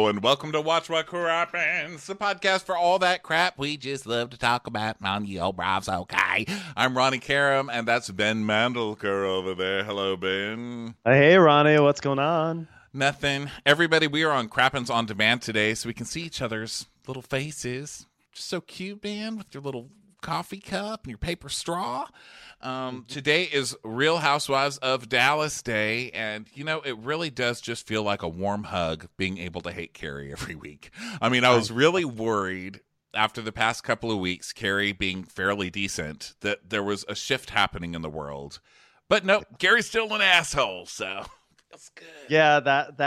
Hello and welcome to Watch What Crappens, the podcast for all that crap we just love to talk about on the old Bravs. Okay, I'm Ronnie Karam, and that's Ben Mandelker over there. Hello, Ben. Hey, Ronnie, what's going on? Nothing. Everybody, we are on Crappens On Demand today, so we can see each other's little faces. Just so cute, Ben, with your little coffee cup and your paper straw. Today is Real Housewives of Dallas Day, and you know, it really does just feel like a warm hug being able to hate Carrie every week. I mean, I was really worried after the past couple of weeks, Carrie being fairly decent, that there was a shift happening in the world. But nope, Carrie's still an asshole, so feels good. Yeah,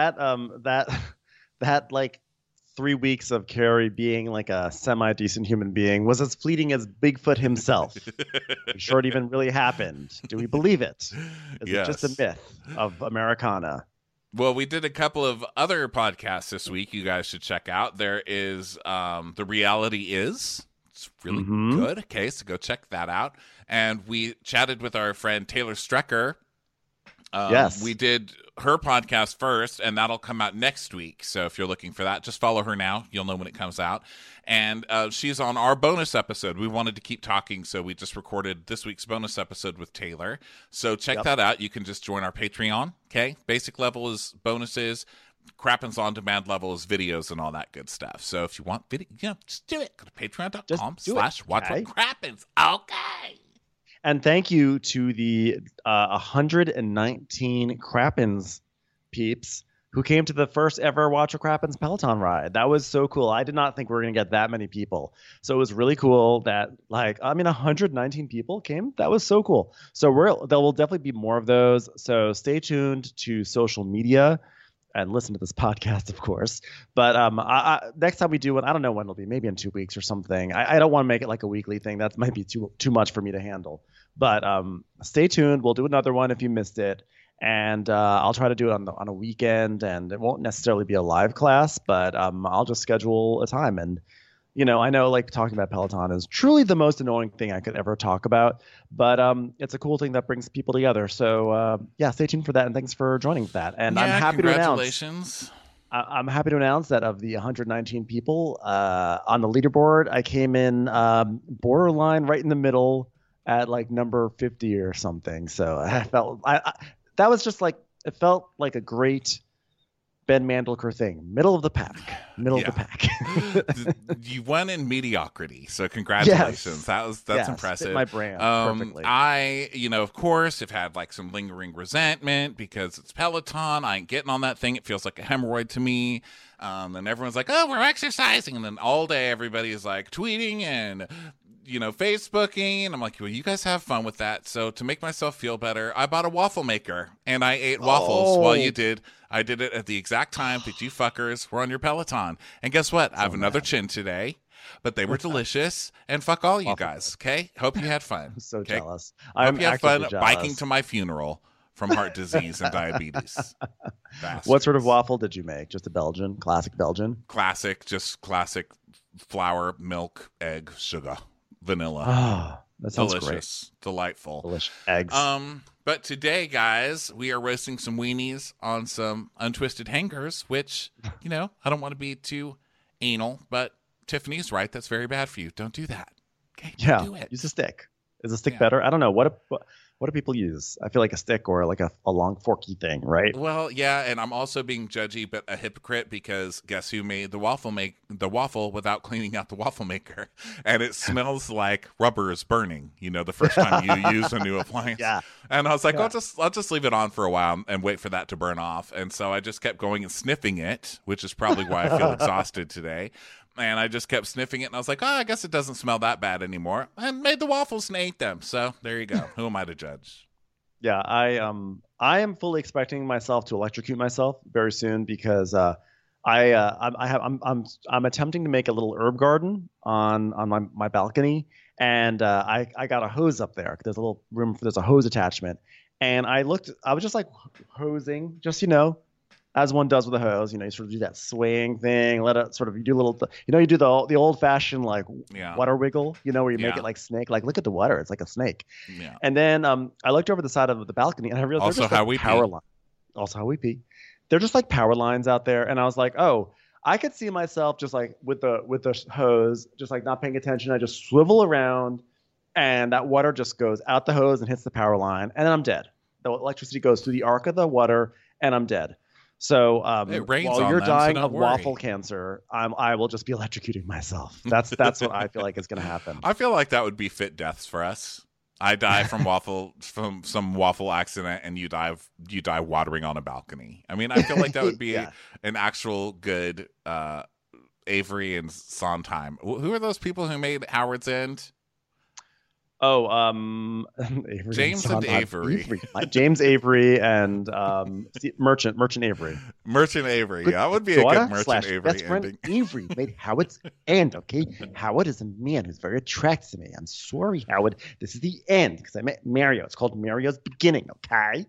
that like 3 weeks of Carrie being like a semi-decent human being was as fleeting as Bigfoot himself. I'm sure it even really happened. Do we believe it? Is Yes. it just a myth of Americana? Well, we did a couple of other podcasts this week you guys should check out. There is The Reality Is. It's really good. Okay, so go check that out. And we chatted with our friend Taylor Strecker. Yes. We did her podcast first, and that'll come out next week. So if you're looking for that, just follow her now. You'll know when it comes out. And she's on our bonus episode. We wanted to keep talking, so we just recorded this week's bonus episode with Taylor. So check that out. You can just join our Patreon. Okay, basic level is bonuses. Crappens On Demand level is videos and all that good stuff. So if you want video, just do it. Go to patreon.com/watchwhatcrappens. Okay. And thank you to the 119 Crappens peeps who came to the first ever Watch What Crappens Peloton ride. That was so cool. I did not think we were going to get that many people. So it was really cool that 119 people came. That was so cool. So there will definitely be more of those. So stay tuned to social media and listen to this podcast, of course. But next time we do one, I don't know when it'll be, maybe in 2 weeks or something. I don't want to make it like a weekly thing. That might be too much for me to handle. But stay tuned. We'll do another one if you missed it. And I'll try to do it on a weekend. And it won't necessarily be a live class, but I'll just schedule a time. And, I know like talking about Peloton is truly the most annoying thing I could ever talk about. But it's a cool thing that brings people together. So, stay tuned for that. And thanks for joining for that. And I'm happy to announce. I'm happy to announce that of the 119 people on the leaderboard, I came in borderline right in the middle at like number 50 or something. So I felt that was just like, it felt like a great Ben Mandelker thing. Middle of the pack. Of the pack. You won in mediocrity, so congratulations. Yes. That's impressive. Fit my brand perfectly. I, of course, have had like some lingering resentment because it's Peloton. I ain't getting on that thing. It feels like a hemorrhoid to me. And everyone's like, oh, we're exercising. And then all day everybody is like tweeting and Facebooking, and I'm like, well, you guys have fun with that. So to make myself feel better, I bought a waffle maker, and I ate waffles while you did. I did it at the exact time that you fuckers were on your Peloton. And guess what? I have another chin today, but they were delicious, and fuck all you guys, okay? Hope you had fun. I'm so jealous. Hope you had fun biking to my funeral from heart disease and diabetes. What sort of waffle did you make? Just a Belgian? Classic Belgian? Classic flour, milk, egg, sugar. Vanilla. Oh, that sounds delicious. Great. Delightful. Delicious eggs. But today, guys, we are roasting some weenies on some untwisted hangers, which, I don't want to be too anal, but Tiffany's right. That's very bad for you. Don't do that. Okay, don't do it. Use a stick. Is a stick better? I don't know. What do people use? I feel like a stick or like a long forky thing, right? Well, yeah, and I'm also being judgy, but a hypocrite because guess who made the waffle without cleaning out the waffle maker, and it smells like rubber is burning. The first time you use a new appliance. Yeah. And I was like, I'll just leave it on for a while and wait for that to burn off. And so I just kept going and sniffing it, which is probably why I feel exhausted today. And I just kept sniffing it, and I was like, I guess it doesn't smell that bad anymore. And made the waffles and ate them. So there you go. Who am I to judge? Yeah, I am fully expecting myself to electrocute myself very soon because I'm attempting to make a little herb garden on my balcony, and I got a hose up there. There's a little room there's a hose attachment, and I was just like hosing, just as one does with a hose, you sort of do that swaying thing, let it sort of, you do a little, you do the old fashioned water wiggle, where you make it like snake, like look at the water, it's like a snake. Yeah. And then I looked over the side of the balcony and I realized also how we power line. Also how we pee. They're just like power lines out there, and I was like, oh, I could see myself just like with the hose, just like not paying attention. I just swivel around, and that water just goes out the hose and hits the power line, and then I'm dead. The electricity goes through the arc of the water, and I'm dead. So It rains while on you're them, so dying don't of worry. waffle cancer, I will just be electrocuting myself. That's what I feel like is going to happen. I feel like that would be fit deaths for us. I die from some waffle accident, and you die watering on a balcony. I mean, I feel like that would be Yeah. an actual good Avery and Sondheim. Who are those people who made Howard's End? Oh, Avery James and Sondheim. Avery. James Avery and Merchant Avery. Merchant Avery. Yeah, that would be a Daughter good Merchant slash Avery best friend ending. Avery made Howard's end. Okay, Howard is a man who's very attracted to me. I'm sorry, Howard. This is the end because I met Mario. It's called Mario's beginning. Okay.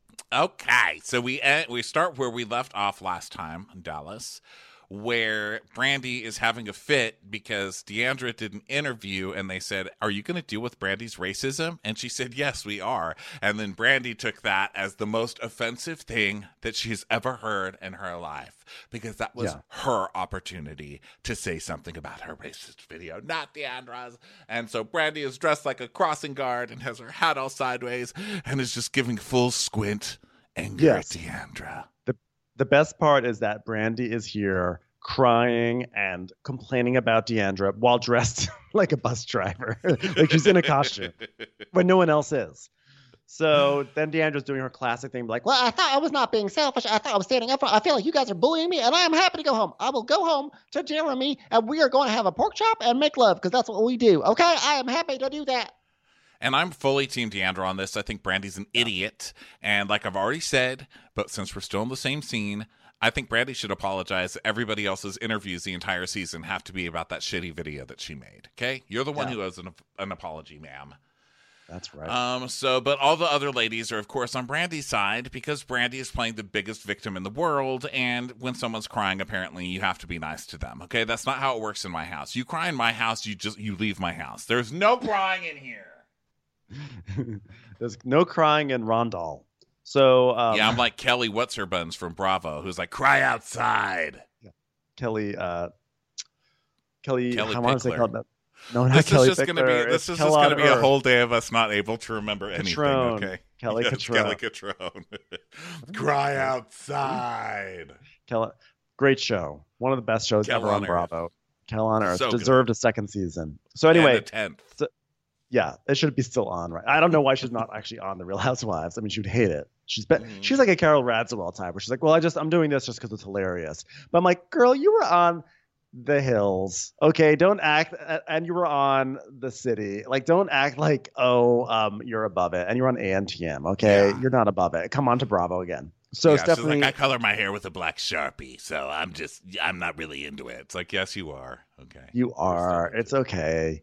Okay, so we start where we left off last time in Dallas, where Brandy is having a fit because Deandra did an interview and they said, "Are you going to deal with Brandy's racism?" And she said, "Yes, we are." And then Brandy took that as the most offensive thing that she's ever heard in her life because that was her opportunity to say something about her racist video, not Deandra's. And so Brandy is dressed like a crossing guard and has her hat all sideways and is just giving full squint anger at Deandra. The best part is that Brandy is here crying and complaining about Deandra while dressed like a bus driver. Like she's in a costume when no one else is. So then Deandra's doing her classic thing, like, well, I thought I was not being selfish. I thought I was standing up for, I feel like you guys are bullying me, and I'm happy to go home. I will go home to Jeremy, and we are going to have a pork chop and make love, because that's what we do. Okay? I am happy to do that. And I'm fully Team Deandra on this. I think Brandy's an idiot. And like I've already said, but since we're still in the same scene, I think Brandy should apologize. Everybody else's interviews the entire season have to be about that shitty video that she made. Okay? You're the one who owes an apology, ma'am. That's right. But all the other ladies are, of course, on Brandy's side because Brandy is playing the biggest victim in the world. And when someone's crying, apparently you have to be nice to them. Okay? That's not how it works in my house. You cry in my house, you leave my house. There's no crying in here. There's no crying in Rondell. So yeah, I'm like Kelly What's Her Buns from Bravo, who's like, cry outside. Kelly I Pickler. want to say called that. No, not This Kelly is just Pickler. this is just gonna be a whole day of us not able to remember anything. Catrone. Okay, Kelly yes, Catrone. Kelly Catrone. Cry outside. Kelly, great show. One of the best shows Kel ever on on Earth. Bravo. Kel on Earth So deserved a second season. So anyway, and the 10th. yeah, it should be still on, right? I don't know why she's not actually on The Real Housewives. I mean, she would hate it. She's like a Carol Radziwill type, where she's like, well, I'm doing this just because it's hilarious. But I'm like, girl, you were on The Hills, okay? Don't act, and you were on The City. Like, don't act like, you're above it, and you're on ANTM, okay? Yeah. You're not above it. Come on to Bravo again. So yeah, Stephanie, she's like, I color my hair with a black Sharpie, so I'm not really into it. It's like, yes, you are. Okay. you are. It's okay.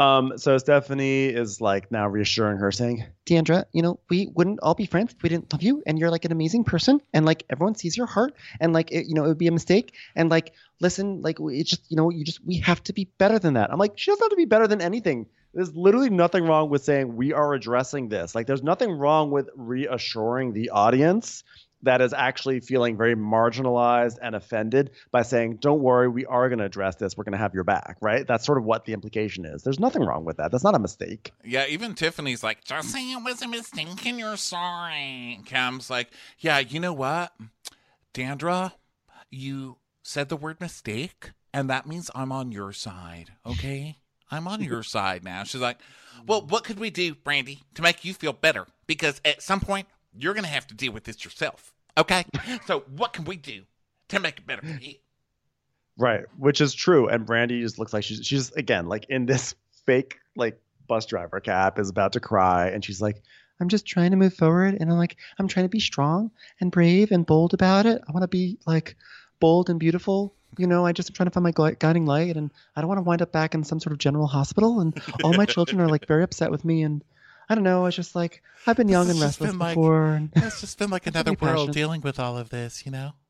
So Stephanie is like now reassuring her, saying, Deandra, we wouldn't all be friends if we didn't love you, and you're like an amazing person, and like everyone sees your heart, and like it would be a mistake, and like listen, like it's just we have to be better than that. I'm like, she doesn't have to be better than anything. There's literally nothing wrong with saying we are addressing this. Like there's nothing wrong with reassuring the audience that is actually feeling very marginalized and offended by saying, don't worry, we are going to address this. We're going to have your back, right? That's sort of what the implication is. There's nothing wrong with that. That's not a mistake. Yeah, even Tiffany's like, just say it was a mistake and you're sorry. Cam's like, yeah, you know what? Deandra, you said the word mistake, and that means I'm on your side, okay? I'm on your side now. She's like, well, what could we do, Brandy, to make you feel better? Because at some point, you're going to have to deal with this yourself, okay? So what can we do to make it better for you? Right, which is true. And Brandy just looks like she's again, like in this fake, like bus driver cap, is about to cry. And she's like, I'm just trying to move forward. And I'm trying to be strong and brave and bold about it. I want to be like bold and beautiful. I just am trying to find my guiding light. And I don't want to wind up back in some sort of general hospital. And all my children are like very upset with me. And I don't know. I just like, I've been young and restless before. And it's just been like another world dealing with all of this,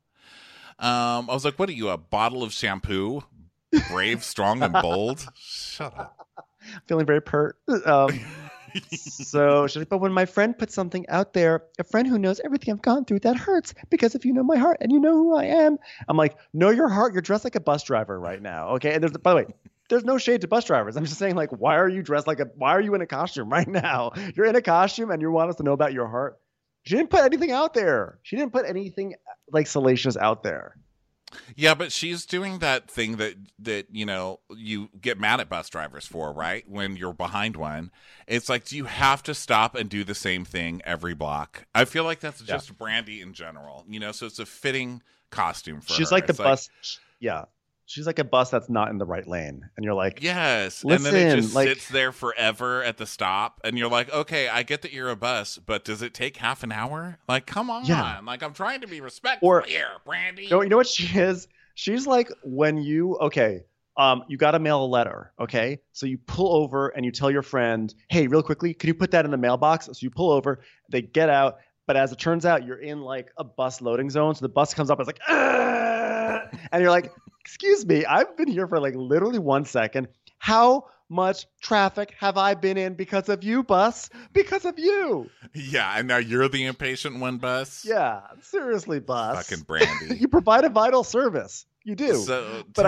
I was like, what are you, a bottle of shampoo? Brave, strong, and bold? Shut up. Feeling very pert. So she's like, but when my friend puts something out there, a friend who knows everything I've gone through, that hurts because if you know my heart and you know who I am, I'm like, know your heart. You're dressed like a bus driver right now. Okay. And by the way, there's no shade to bus drivers. I'm just saying, like, why are you dressed why are you in a costume right now? You're in a costume and you want us to know about your heart. She didn't put anything out there. She didn't put anything like salacious out there. Yeah, but she's doing that thing that you get mad at bus drivers for, right? When you're behind one, it's like, do you have to stop and do the same thing every block? I feel like that's just Brandy in general, so it's a fitting costume for her. She's like the bus. Yeah, she's like a bus that's not in the right lane, and you're like, yes, listen, and then it just sits there forever at the stop, and you're like, okay, I get that you're a bus, but does it take half an hour? Like, come on, like I'm trying to be respectful here, Brandy. No, you know what she is? She's like when you you got to mail a letter, okay? So you pull over and you tell your friend, hey, real quickly, can you put that in the mailbox? So you pull over, they get out, but as it turns out, you're in like a bus loading zone, so the bus comes up, it's like, and you're like, excuse me, I've been here for like literally 1 second. How much traffic have I been in because of you, bus? Because of you. Yeah, and now you're the impatient one, bus. Yeah, seriously, bus. Fucking Brandy. You provide a vital service. You do. So, but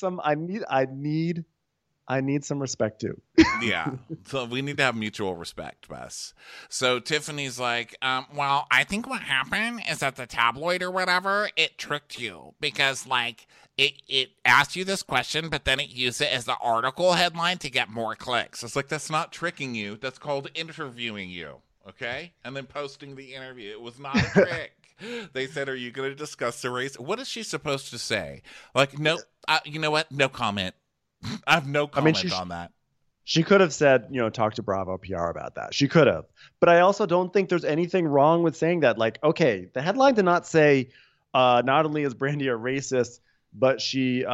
I need some respect too. Yeah. So we need to have mutual respect, bus. So Tiffany's like, well, I think what happened is that the tabloid or whatever, it tricked you because like it asked you this question, but then it used it as the article headline to get more clicks. It's like, that's not tricking you. That's called interviewing you. Okay? And then posting the interview. It was not a trick. They said, are you going to discuss the race? What is she supposed to say? Like, no, you know what? No comment. I have no comment on that. She could have said, talk to Bravo PR about that. She could have. But I also don't think there's anything wrong with saying that. Like, okay, the headline did not say not only is Brandy a racist, but she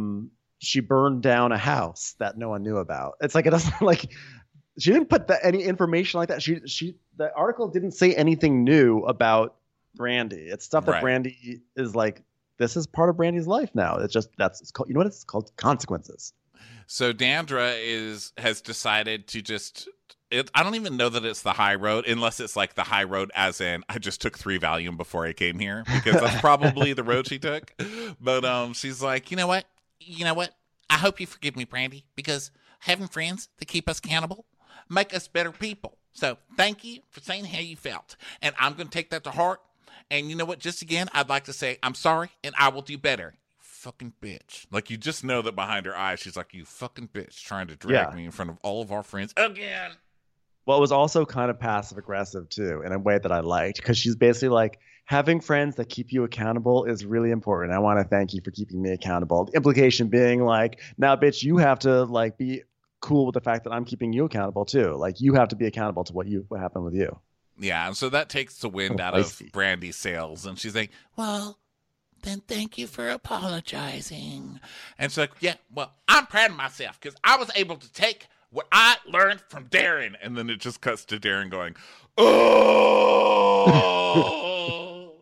burned down a house that no one knew about. It's like, it doesn't like, she didn't put any information like that. The article didn't say anything new about Brandy. It's stuff that Brandy is like, this is part of Brandy's life now. It's called, you know what it's called? Consequences. So Dandra has decided to just, I don't even know that it's the high road, unless it's like the high road as in, I just took 3 Valium before I came here, because that's probably the road she took. But she's like, you know what? I hope you forgive me, Brandy, because having friends that keep us accountable make us better people. So thank you for saying how you felt. And I'm going to take that to heart. And you know what? Just again, I'd like to say I'm sorry and I will do better. Fucking bitch. Like, you just know that behind her eyes, she's like, you fucking bitch, trying to drag me in front of all of our friends again. Well, it was also kind of passive aggressive too, in a way that I liked, because she's basically like, having friends that keep you accountable is really important. I want to thank you for keeping me accountable. The implication being like, now, bitch, you have to like be cool with the fact that I'm keeping you accountable too. Like, you have to be accountable to what happened with you. Yeah, and so that takes the wind out of Brandy's sails, and she's like, well, then thank you for apologizing. And she's like, yeah, well, I'm proud of myself because I was able to take what I learned from Darren. And then it just cuts to Darren going, oh,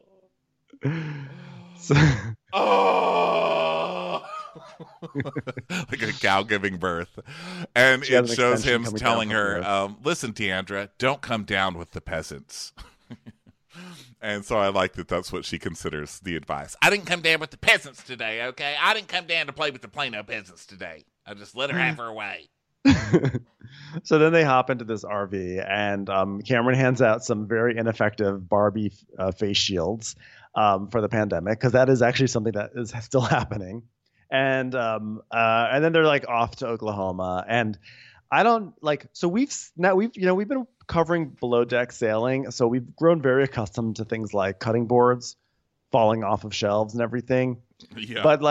oh. Like a cow giving birth. And it shows him telling her, listen, Deandra, don't come down with the peasants. And so I like that that's what she considers the advice. I didn't come down with the peasants today, okay? I didn't come down to play with the Plano peasants today. I just let her have her way. So then they hop into this RV, and Cameron hands out some very ineffective Barbie face shields for the pandemic, because that is actually something that is still happening. And then they're like off to Oklahoma, and I don't like. So we've been covering below deck sailing, so we've grown very accustomed to things like cutting boards falling off of shelves and everything. Yeah. But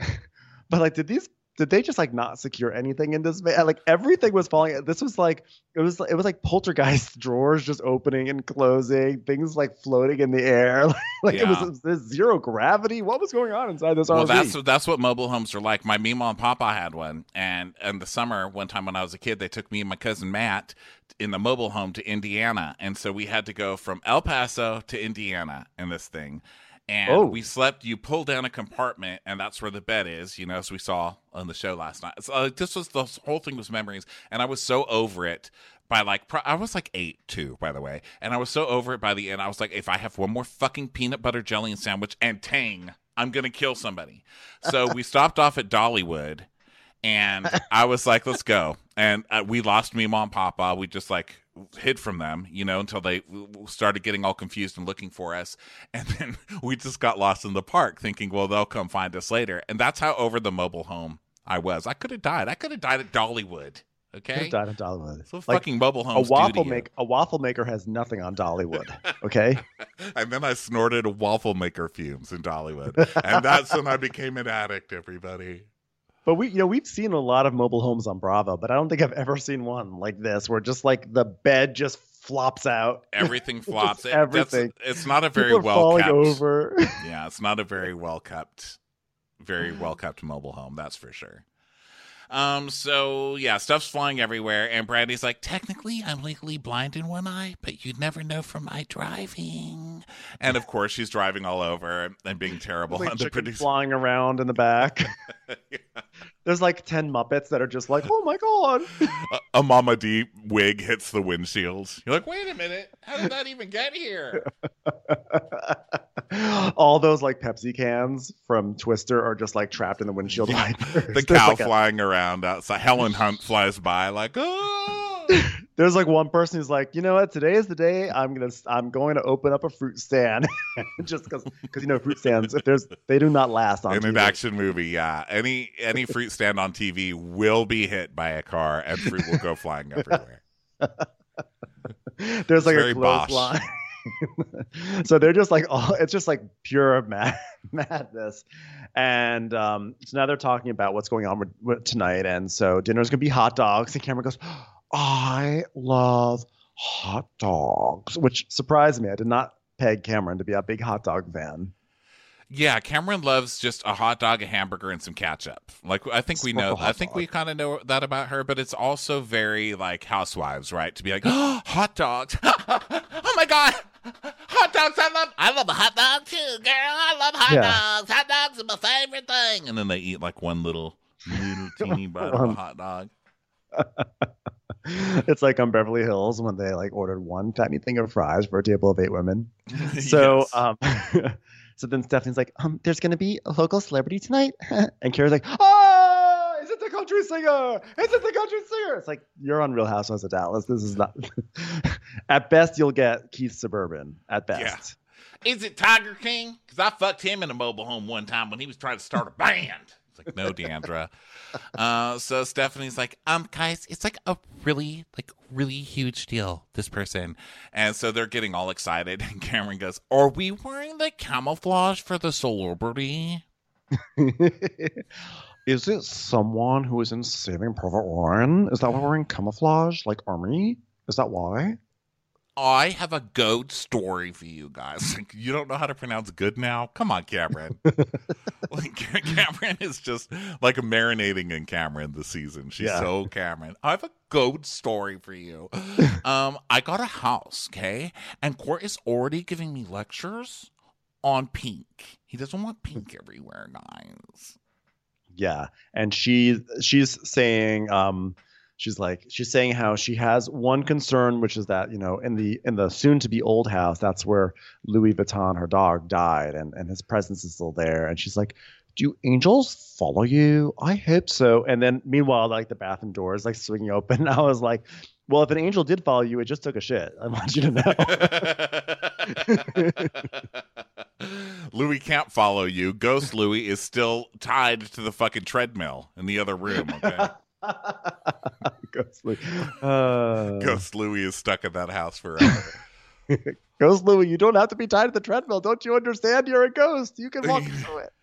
did they just like not secure anything in this? Like, everything was falling. This was like, it was like Poltergeist drawers just opening and closing, things like floating in the air. It was zero gravity. What was going on inside this RV? Well, that's what mobile homes are like. My Mima and Papa had one, and in the summer, one time when I was a kid, they took me and my cousin Matt in the mobile home to Indiana, and so we had to go from El Paso to Indiana in this thing. And we slept, you pull down a compartment, and that's where the bed is, as we saw on the show last night. So, the whole thing was memories, and I was so over it by like I was like 8 too, by the way, and I was so over it by the end. I was like, if I have one more fucking peanut butter jelly and sandwich and Tang, I'm gonna kill somebody. So we stopped off at Dollywood, and I was like, let's go. And we lost Mima and Papa. We just like hid from them, until they started getting all confused and looking for us. And then we just got lost in the park thinking, well, they'll come find us later. And that's how over the mobile home I was. I could have died. I could have died at Dollywood. Okay? Died at Dollywood. So fucking mobile homes a waffle maker has nothing on Dollywood. Okay? And then I snorted waffle maker fumes in Dollywood. And that's when I became an addict, everybody. But we've seen a lot of mobile homes on Bravo, but I don't think I've ever seen one like this where just like the bed just flops out. Everything flops. Everything. It's not a very well kept. Over. Yeah, it's not a very well kept mobile home. That's for sure. So yeah, stuff's flying everywhere, and Brandy's like, technically, I'm legally blind in one eye, but you'd never know from my driving. And of course, she's driving all over and being terrible. Like and the producer flying around in the back. Yeah. There's like 10 Muppets that are just like, oh my god. A Mama D wig hits the windshield. You're like, wait a minute, how did that even get here? All those like Pepsi cans from Twister are just like trapped in the windshield wipers. The cow like flying around outside. Helen Hunt flies by like, oh. There's like one person who's like, you know what? Today is the day I'm going to open up a fruit stand, just because fruit stands they do not last on in TV. An action movie. Yeah, any fruit stand on TV will be hit by a car and fruit will go flying everywhere. There's like a clothesline. So they're just like, it's just like pure madness. And so now they're talking about what's going on with tonight. And so dinner's going to be hot dogs. And Cameron goes, I love hot dogs, which surprised me. I did not peg Cameron to be a big hot dog fan. Yeah, Cameron loves just a hot dog, a hamburger, and some ketchup. Like, I think we know. I think we kind of know that about her, but it's also very like Housewives, right? To be like, oh, hot dogs. Oh my god, hot dogs! I love a hot dog too, girl. I love hot dogs. Hot dogs are my favorite thing. And then they eat like one little teeny bite of a hot dog. It's like on Beverly Hills when they like ordered one tiny thing of fries for a table of 8 women. So, so then Stephanie's like, there's going to be a local celebrity tonight. And Kara's like, oh, is it the country singer? Is it the country singer? It's like, you're on Real Housewives of Dallas. This is not. At best, you'll get Keith Suburban. At best. Yeah. Is it Tiger King? Because I fucked him in a mobile home one time when he was trying to start a band. It's like, no, Deandra. So Stephanie's like, guys, it's like a really huge deal, this person. And so they're getting all excited. And Cameron goes, are we wearing the camouflage for the celebrity? Is it someone who is in Saving Private Ryan? Is that why we're wearing camouflage, like army? Is that why? I have a goat story for you guys. You don't know how to pronounce good now? Come on, Cameron. Cameron is just like marinating in Cameron this season. She's so Cameron. I have a goat story for you. I got a house, okay? And Court is already giving me lectures on pink. He doesn't want pink everywhere, guys. Yeah. And she's saying She's saying how she has one concern, which is that, in the soon to be old house, that's where Louis Vuitton, her dog, died, and his presence is still there. And she's like, do angels follow you? I hope so. And then meanwhile, like the bathroom door is like swinging open. I was like, well, if an angel did follow you, it just took a shit. I want you to know. Louis can't follow you. Ghost Louis is still tied to the fucking treadmill in the other room. Okay. Ghost Louis. Ghost Louis is stuck in that house forever. Ghost Louis, you don't have to be tied to the treadmill. Don't you understand? You're a ghost. You can walk through it.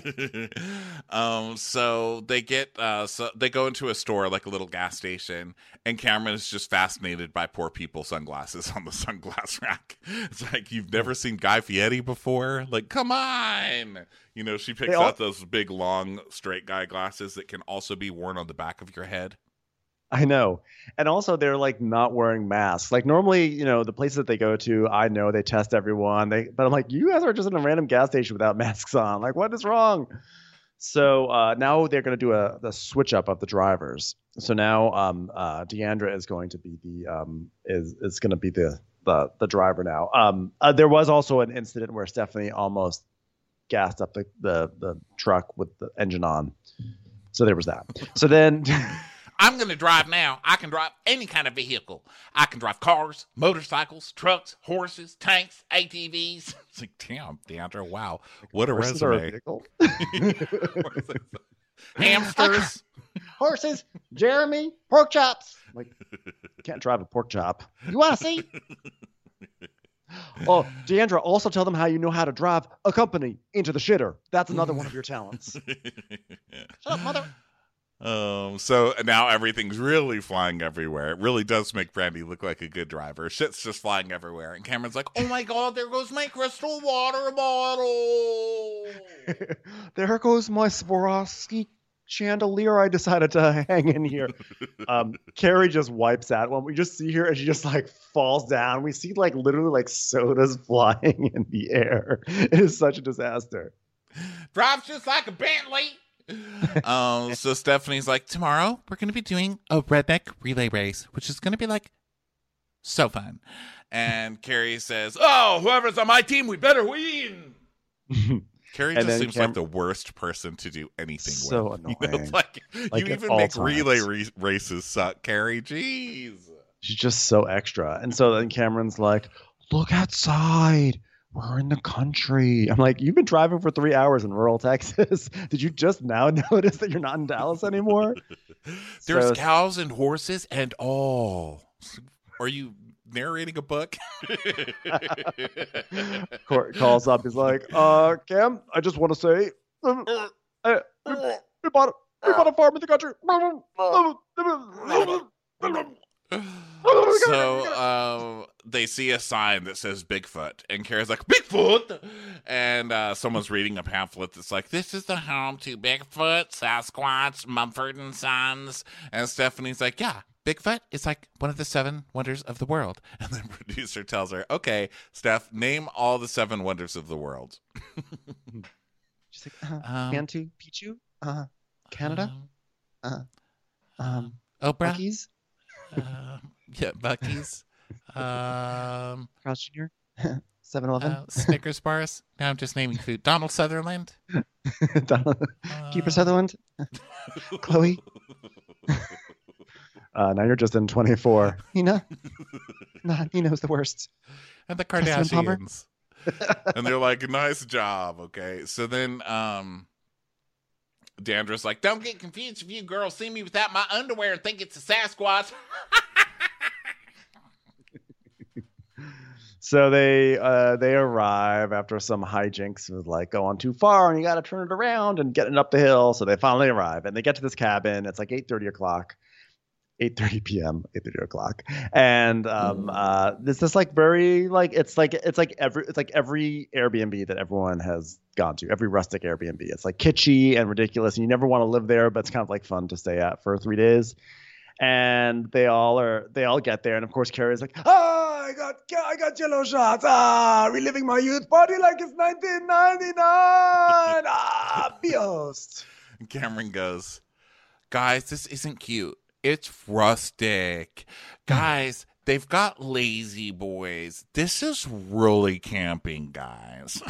So they they go into a store, like a little gas station, and Cameron is just fascinated by poor people sunglasses on the sunglass rack. It's like, you've never seen Guy Fieri before? Like, come on. She picks out those big, long, straight guy glasses that can also be worn on the back of your head. I know. And also they're like not wearing masks. Like normally, the places that they go to, I know they test everyone. But I'm like, you guys are just in a random gas station without masks on. Like, what is wrong? So now they're going to do the switch up of the drivers. So now Deandra is going to be is going to be the driver now. There was also an incident where Stephanie almost gassed up the truck with the engine on. So there was that. So then I'm going to drive now. I can drive any kind of vehicle. I can drive cars, motorcycles, trucks, horses, tanks, ATVs. It's like, damn, Deandra, wow. What a horses are a resume. vehicle. Hamsters. Horses, Jeremy, pork chops. Like, can't drive a pork chop. You want to see? Oh, Deandra, also tell them how you know how to drive a company into the shitter. That's another one of your talents. Shut up, mother. So now everything's really flying everywhere. It really does make Brandy look like a good driver. Shit's just flying everywhere. And Cameron's like, oh my God, there goes my crystal water bottle. There goes my Swarovski chandelier I decided to hang in here. Carrie just wipes at one. We just see her and she just like falls down. We see like literally like sodas flying in the air. It is such a disaster. Drives just like a Bentley. So Stephanie's like, tomorrow we're going to be doing a redneck relay race, which is going to be like so fun. And Carrie says, oh, whoever's on my team, we better win. Carrie just seems like the worst person to do anything so with. Annoying. You know, like you even make relay races suck, Carrie. Jeez. She's just so extra. And so then Cameron's like, look outside. We're in the country. I'm like, you've been driving for 3 hours in rural Texas. Did you just now notice that you're not in Dallas anymore? There's cows and horses and all. Are you narrating a book? Court calls up. He's like, Cam, I just want to say, we bought a farm in the country. So they see a sign that says Bigfoot, and Carrie's like, Bigfoot! And someone's reading a pamphlet that's like, this is the home to Bigfoot, Sasquatch, Mumford and Sons. And Stephanie's like, yeah, Bigfoot is like one of the 7 wonders of the world. And the producer tells her, okay, Steph, name all the 7 wonders of the world. She's like, Bantu, Pichu, Canada, Oprah, Buc-ee's. Yeah, Buc-ee's. Carl's Jr. 7-Eleven. Snickers bars. Now I'm just naming food. Donald Sutherland. Keeper Sutherland. Chloe. Now you're just in 24. Nina. Nah, Nina's the worst. And the Kardashians. And they're like, nice job. Okay. So then Deandra's like, don't get confused if you girls see me without my underwear and think it's a Sasquatch. So they arrive after some hijinks with like going too far and you got to turn it around and getting up the hill. So they finally arrive and they get to this cabin. It's like 8:30 p.m. 8:30 o'clock, and this is like very like it's like every Airbnb that everyone has gone to, every rustic Airbnb. It's like kitschy and ridiculous, and you never want to live there, but it's kind of like fun to stay at for 3 days. And they all get there, and of course Carrie's like, I got jello shots, reliving my youth party like it's 1999, Bios. And Cameron goes, guys, this isn't cute. It's rustic. Guys, they've got lazy boys. This is really camping, guys.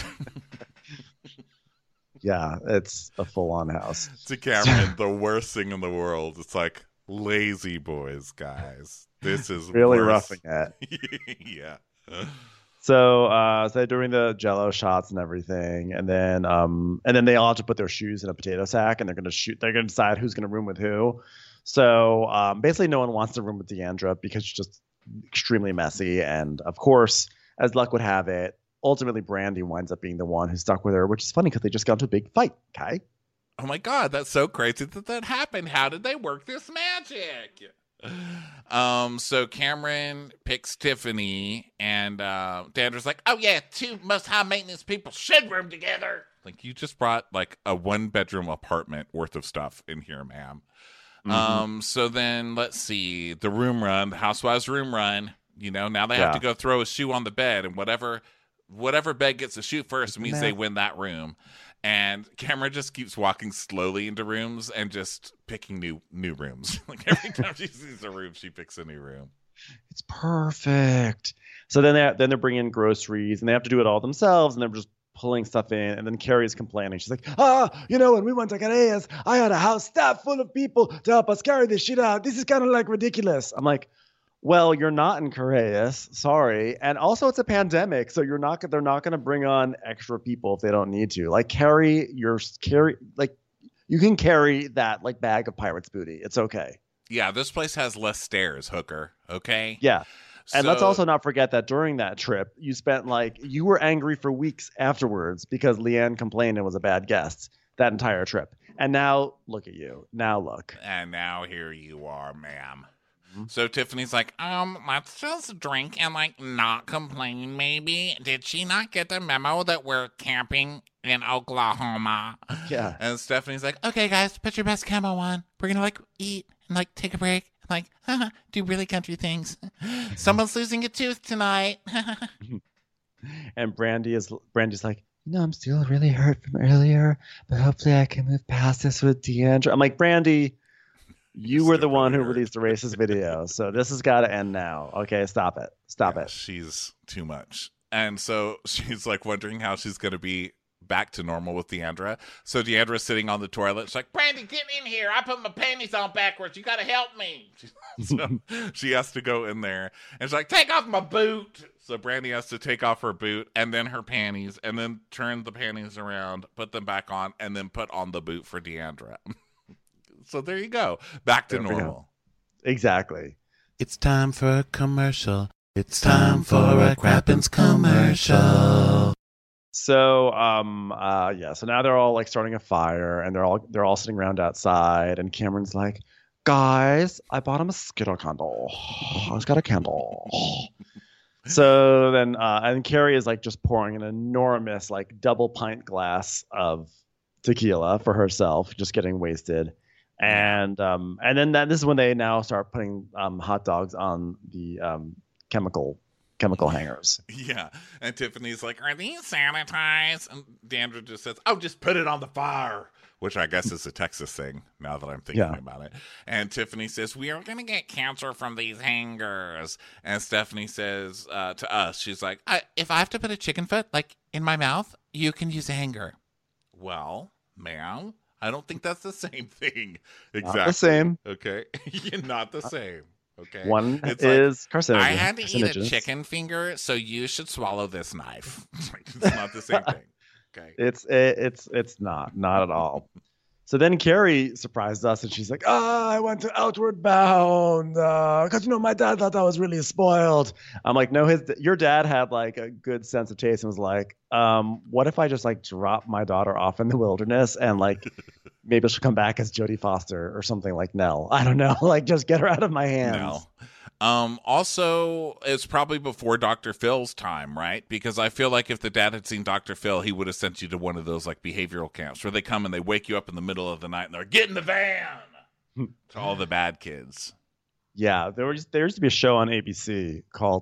Yeah, it's a full-on house. To Cameron, the worst thing in the world. It's like, lazy boys, guys. This is really worse. roughing it. Yeah. So they're doing the jello shots and everything, and then they all have to put their shoes in a potato sack, and they're gonna decide who's gonna room with who. So basically, no one wants to room with Deandra because she's just extremely messy. And of course, as luck would have it, ultimately Brandy winds up being the one who's stuck with her, which is funny because they just got into a big fight, Kai. Oh my God, that's so crazy that happened. How did they work this magic? So Cameron picks Tiffany, and Deandra's like, oh yeah, 2 most high maintenance people should room together. Like, you just brought like a 1-bedroom apartment worth of stuff in here, ma'am. Mm-hmm. So then let's see, the housewives room run, now they have to go throw a shoe on the bed, and whatever whatever bed gets to shoot first means they win that room. And Cameron just keeps walking slowly into rooms and just picking new rooms. Like every time she sees a room, she picks a new room. It's perfect. So then they're bringing in groceries, and they have to do it all themselves, and they're just pulling stuff in. And then Carrie's complaining. She's like, when we went to Correa's, I had a house staffed full of people to help us carry this shit out. This is kind of like ridiculous. I'm like, well, you're not in Correa's, sorry. And also it's a pandemic, so they're not going to bring on extra people if they don't need to. Like you can carry that like bag of pirate's booty. It's okay. Yeah, this place has less stairs, hooker. Okay? Yeah. And let's also not forget that during that trip, you were angry for weeks afterwards because Leanne complained and was a bad guest that entire trip. And now look at you. Now look. And now here you are, ma'am. So Tiffany's like, let's just drink and like not complain maybe. Did she not get the memo that we're camping in Oklahoma? Yeah. And Stephanie's like, okay guys, put your best camo on. We're gonna like eat and like take a break. Like, do really country things. Someone's losing a tooth tonight. And Brandy's like, I'm still really hurt from earlier, but hopefully I can move past this with D'Andra. I'm like, Brandy, you were the one who released the racist video, so this has got to end now. Okay, stop it. It. She's too much. And so she's like wondering how she's going to be back to normal with D'Andra. So D'Andra's sitting on the toilet. She's like, Brandy, get in here. I put my panties on backwards. You got to help me. So she has to go in there. And she's like, take off my boot. So Brandy has to take off her boot and then her panties and then turn the panties around, put them back on, and then put on the boot for D'Andra. So there you go. Back to normal. Exactly. It's time for a commercial. It's time for a Crappens commercial. So, so now they're all like starting a fire, and they're all sitting around outside, and Cameron's like, guys, I bought a mosquito candle. I just got a candle. So then, and Carrie is like just pouring an enormous like double pint glass of tequila for herself, just getting wasted. And then this is when they now start putting hot dogs on the chemical hangers. Yeah. And Tiffany's like, are these sanitized? And D'Andra just says, oh, just put it on the fire, which I guess is a Texas thing now that I'm thinking about it. And Tiffany says, we are going to get cancer from these hangers. And Stephanie says to us, she's like, if I have to put a chicken foot like in my mouth, you can use a hanger. Well, ma'am, I don't think that's the same thing. Exactly. Not the same. Okay. Not the same. Okay. One is carcinogen. I had to eat a chicken finger, so you should swallow this knife. It's not the same thing. Okay. It's not at all. So then Carrie surprised us, and she's like, I went to Outward Bound because my dad thought I was really spoiled. I'm like, no, your dad had like a good sense of taste and was like, what if I just like drop my daughter off in the wilderness and like maybe she'll come back as Jodie Foster or something like Nell. I don't know, like just get her out of my hands. Nell. Also, it's probably before Dr. Phil's time, right? Because I feel like if the dad had seen Dr. Phil, he would have sent you to one of those like behavioral camps where they come and they wake you up in the middle of the night and they're get in the van to all the bad kids. Yeah, there used to be a show on ABC called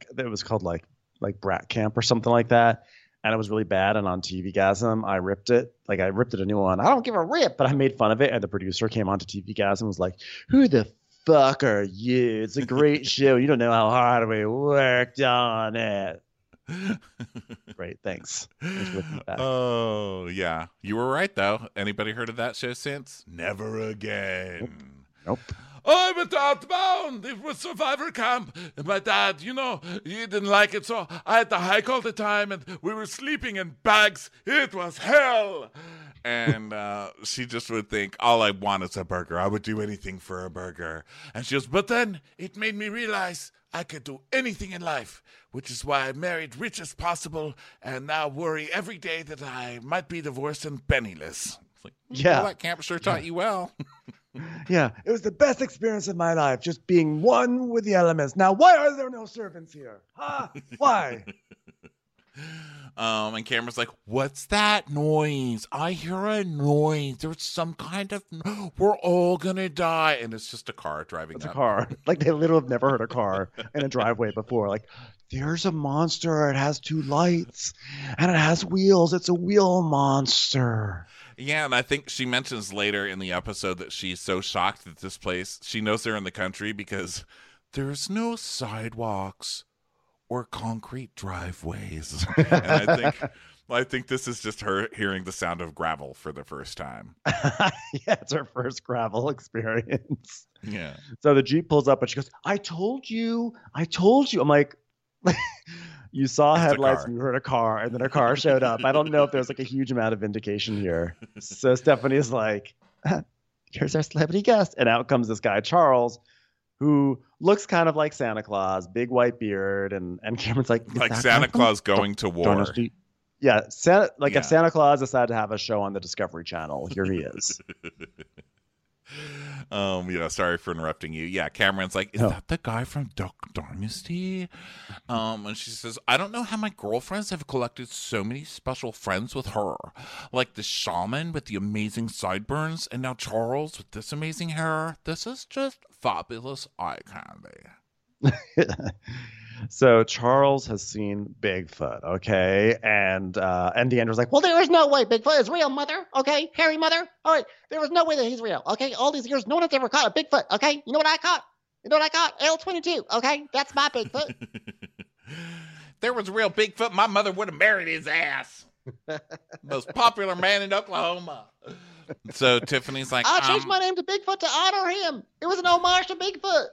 Brat Camp or something like that. And it was really bad. And on TVgasm, I ripped it a new one. I don't give a rip, but I made fun of it. And the producer came on to TVgasm and was like, who the fuck are you? It's a great show. You don't know how hard we worked on it. Great, thanks. Oh, yeah. You were right, though. Anybody heard of that show since? Never again. Nope. I went outbound. It was survivor camp. And my dad, he didn't like it, so I had to hike all the time, and we were sleeping in bags. It was hell. And she just would think, all I want is a burger. I would do anything for a burger. And she goes, but then it made me realize I could do anything in life, which is why I married rich as possible and now worry every day that I might be divorced and penniless. It's like, yeah. Well, that camp sure taught you well. Yeah, it was the best experience of my life, just being one with the elements. Now, why are there no servants here? Huh? Why? And Cameron's like, what's that noise? I hear a noise. There's some kind of, we're all gonna die. And it's just a car driving It's up. a car. Like, they literally have never heard a car in a driveway before. Like, there's a monster. It has 2 lights and it has wheels. It's a wheel monster. Yeah, and I think she mentions later in the episode that she's so shocked at this place. She knows they're in the country because there's no sidewalks or concrete driveways. And I think this is just her hearing the sound of gravel for the first time. Yeah, it's her first gravel experience. Yeah. So the Jeep pulls up and she goes, I told you. I'm like, you saw It's a headlights car. and you heard a car, and then a car showed up. I don't know if there's like a huge amount of vindication here. So Stephanie's like, here's our celebrity guest. And out comes this guy, Charles, who looks kind of like Santa Claus, big white beard. And Cameron's like, Like Santa Claus going to war. Dynasty? Yeah, Santa, like Yeah. if Santa Claus decided to have a show on the Discovery Channel, here he is. Sorry for interrupting you. Yeah, Cameron's like, is No. that the guy from Duck Dynasty? And she says, I don't know how my girlfriends have collected so many special friends with her. Like the shaman with the amazing sideburns, and now Charles with this amazing hair. This is just fabulous eye candy. So Charles has seen Bigfoot, okay? And Deandra's like, well, there is no way Bigfoot is real, mother, okay? Harry, mother, all right, there is no way that he's real, okay? All these years, no one has ever caught a Bigfoot, okay? You know what I caught? L22, okay? That's my Bigfoot. There was a real Bigfoot, my mother would have married his ass. Most popular man in Oklahoma. So Tiffany's like, I changed my name to Bigfoot to honor him. It was an homage to Bigfoot.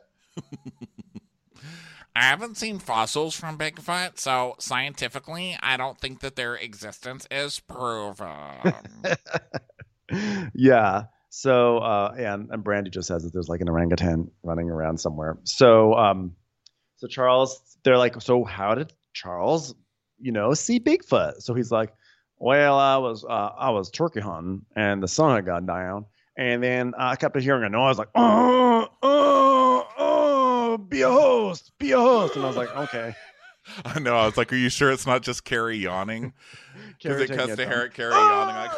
I haven't seen fossils from Bigfoot, so scientifically, I don't think that their existence is proven. Yeah. So, and Brandy just says that there's like an orangutan running around somewhere. So Charles, they're like, so how did Charles, see Bigfoot? So he's like, well, I was turkey hunting and the sun had gone down, and then I kept hearing a noise like, be a host. And I was like, okay. I know. I was like, are you sure it's not just Carrie yawning? Because Carrie it cuts taking to it Carrie yawning like,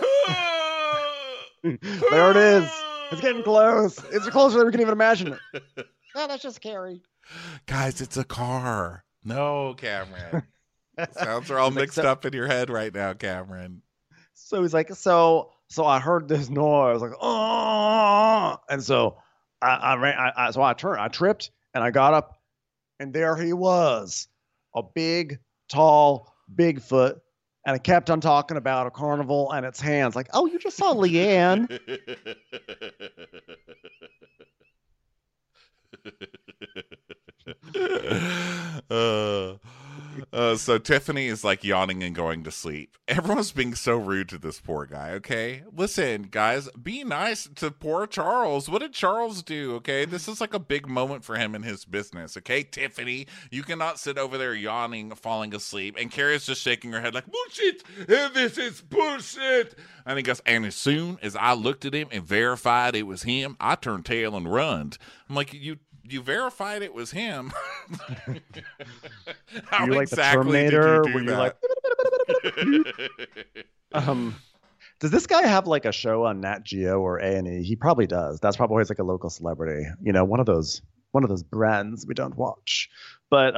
there it is. It's getting close. It's closer than we can even imagine it. No, that's just Carrie. guys, it's a car. No, Cameron. Sounds are all mixed up in your head right now, Cameron. So he's like, so I heard this noise, like, oh, and so I ran. I tripped, and I got up, and there he was, a big, tall Bigfoot, and I kept on talking about a carnival and its hands, like, oh, you just saw Leanne. So Tiffany is like yawning and going to sleep. Everyone's being so rude to this poor guy, okay? Listen, guys, be nice to poor Charles. What did Charles do, okay? This is like a big moment for him in his business, okay? Tiffany, you cannot sit over there yawning, falling asleep. And Carrie's just shaking her head like, bullshit, this is bullshit. And he goes, and as soon as I looked at him and verified it was him, I turned tail and run. I'm like, you verified it was him. How You like exactly the Terminator? did you do that? Does this guy have like a show on Nat Geo or A&E? He probably does. That's probably always like a local celebrity. One of those brands we don't watch. But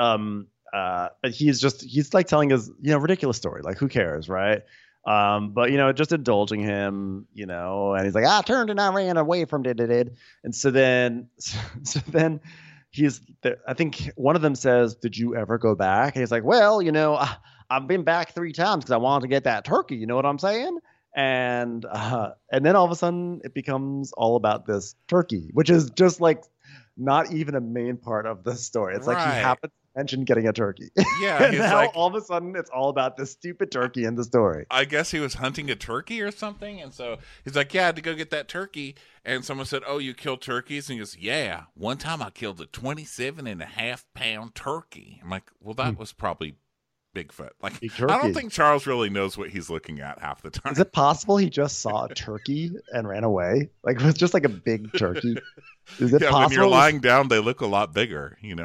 he's like telling his ridiculous story. Like, who cares, right? But just indulging him, and he's like, I turned and I ran away from it. And so then he's there. I think one of them says, did you ever go back? And he's like, well, I've been back 3 times because I wanted to get that turkey. You know what I'm saying? And then all of a sudden it becomes all about this turkey, which is just like not even a main part of the story. It's like he happens to mention getting a turkey. Yeah. And now all of a sudden it's all about this stupid turkey in the story. I guess he was hunting a turkey or something. And so he's like, yeah, I had to go get that turkey. And someone said, oh, you kill turkeys? And he goes, yeah, one time I killed a 27.5-pound turkey. I'm like, well, that was probably Bigfoot. Like, Big I turkey. don't think Charles really knows what he's looking at half the time. Is it possible he just saw a turkey and ran away? Like, it was just like a big turkey. Is it Yeah, possible? when you're lying down, they look a lot bigger,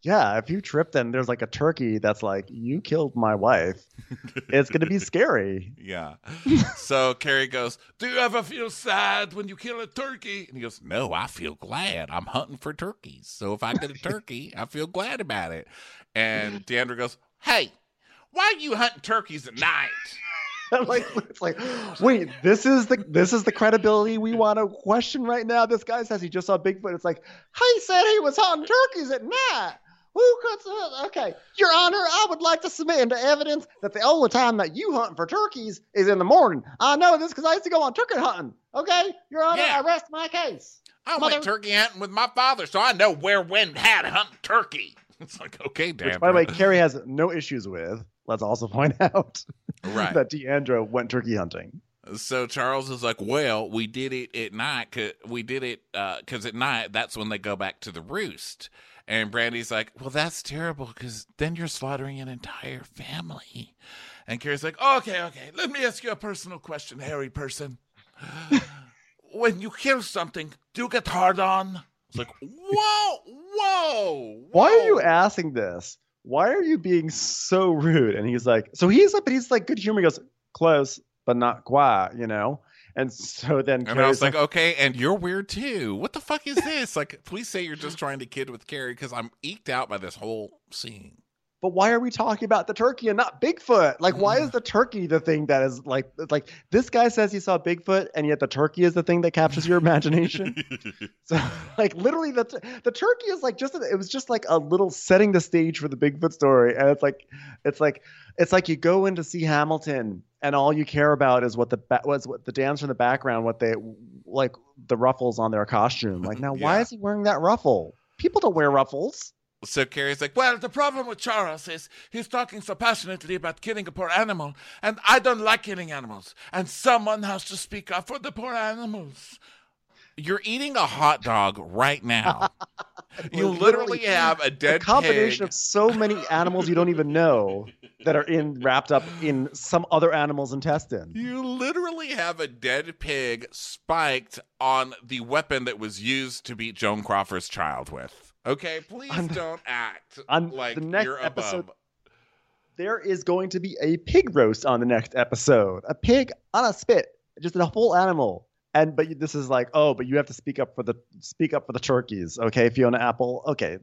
yeah, if you trip, then there's like a turkey that's like, you killed my wife. It's going to be scary. Yeah. So Carrie goes, do you ever feel sad when you kill a turkey? And he goes, no, I feel glad. I'm hunting for turkeys. So if I get a turkey, I feel glad about it. And Deandra goes, hey, why are you hunting turkeys at night? Like, it's like, wait, this is the credibility we want to question right now. This guy says he just saw Bigfoot. It's like, he said he was hunting turkeys at night. Who could? Okay, Your Honor, I would like to submit into evidence that the only time that you hunting for turkeys is in the morning. I know this because I used to go on turkey hunting. Okay, Your Honor, Yeah. I rest my case. I went turkey hunting with my father, so I know where, when, how to hunt turkey. It's like, okay, Deandra. Which, by the way, Carrie has no issues with. Let's also point out Right. that Deandra went turkey hunting. So Charles is like, well, we did it at night. Because at night, that's when they go back to the roost. And Brandy's like, well, that's terrible because then you're slaughtering an entire family. And Carrie's like, okay. Let me ask you a personal question, hairy person. When you kill something, do you get hard on? It's like, whoa. Why are you asking this? Why are you being so rude? And he's like, but he's like good humor. He goes, close, but not quite, you know? And so then And I was like, okay, and you're weird too. What the fuck is this? Like, please say you're just trying to kid with Carrie because I'm eked out by this whole scene. but why are we talking about the turkey and not Bigfoot? Like, why is the turkey the thing that is like this guy says he saw Bigfoot and yet the turkey is the thing that captures your imagination? So like literally the turkey is like it was just like a little setting the stage for the Bigfoot story. And it's like you go in to see Hamilton and all you care about is what the dancer in the background, what they like the ruffles on their costume. Like now, why is he wearing that ruffle? People don't wear ruffles. So Carrie's like, well, the problem with Charles is he's talking so passionately about killing a poor animal, and I don't like killing animals, and someone has to speak up for the poor animals. You're eating a hot dog right now. You literally have a dead combination pig. of so many animals you don't even know that are wrapped up in some other animal's intestine. You literally have a dead pig spiked on the weapon that was used to beat Joan Crawford's child with. Okay, please don't act like the next you're episode, above. there is going to be a pig roast on the next episode. A pig on a spit, just a whole animal. But this is like, but you have to speak up for the turkeys, okay, Fiona Apple. Okay,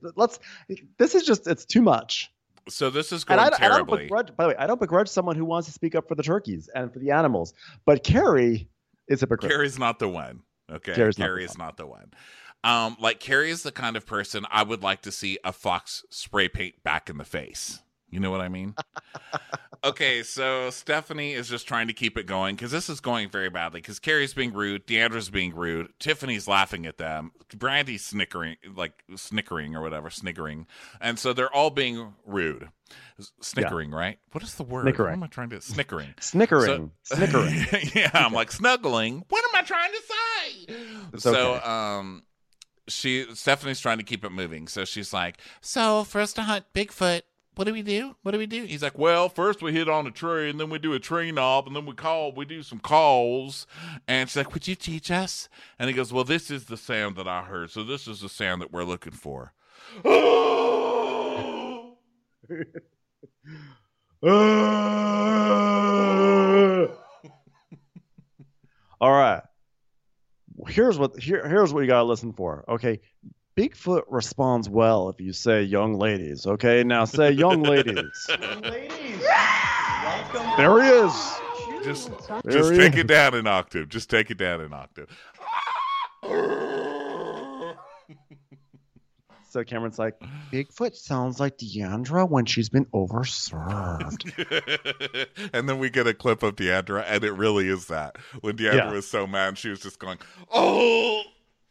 it's too much. So this is going terribly. By the way, I don't begrudge someone who wants to speak up for the turkeys and for the animals, but Carrie is hypocritical. Carrie's not the one. Okay, Carrie is not the one. Like Carrie is the kind of person I would like to see a fox spray paint back in the face. You know what I mean? Okay, so Stephanie is just trying to keep it going because this is going very badly because Carrie's being rude, Deandra's being rude, Tiffany's laughing at them, Brandy's snickering, and so they're all being rude. Snickering, right? What is the word? Snickering. What am I trying to... Snickering. Snickering. Yeah, I'm like, snuggling. What am I trying to say? It's so, okay. Stephanie's trying to keep it moving. So she's like, so for us to hunt Bigfoot, what do we do? He's like, well, first we hit on a tree, and then we do a tree knob, and then we do some calls. And she's like, would you teach us? And he goes, well, this is the sound that I heard, so this is the sound that we're looking for. All right. Here's what you gotta listen for. Okay, Bigfoot responds well if you say "young ladies." Okay, now say "young ladies." Young ladies, welcome. There he is. Just There he take is. it down an octave. Just take it down an octave. So Cameron's like, Bigfoot sounds like Deandra when she's been overserved. And then we get a clip of Deandra, and it really is that. When Deandra was so mad, she was just going, oh!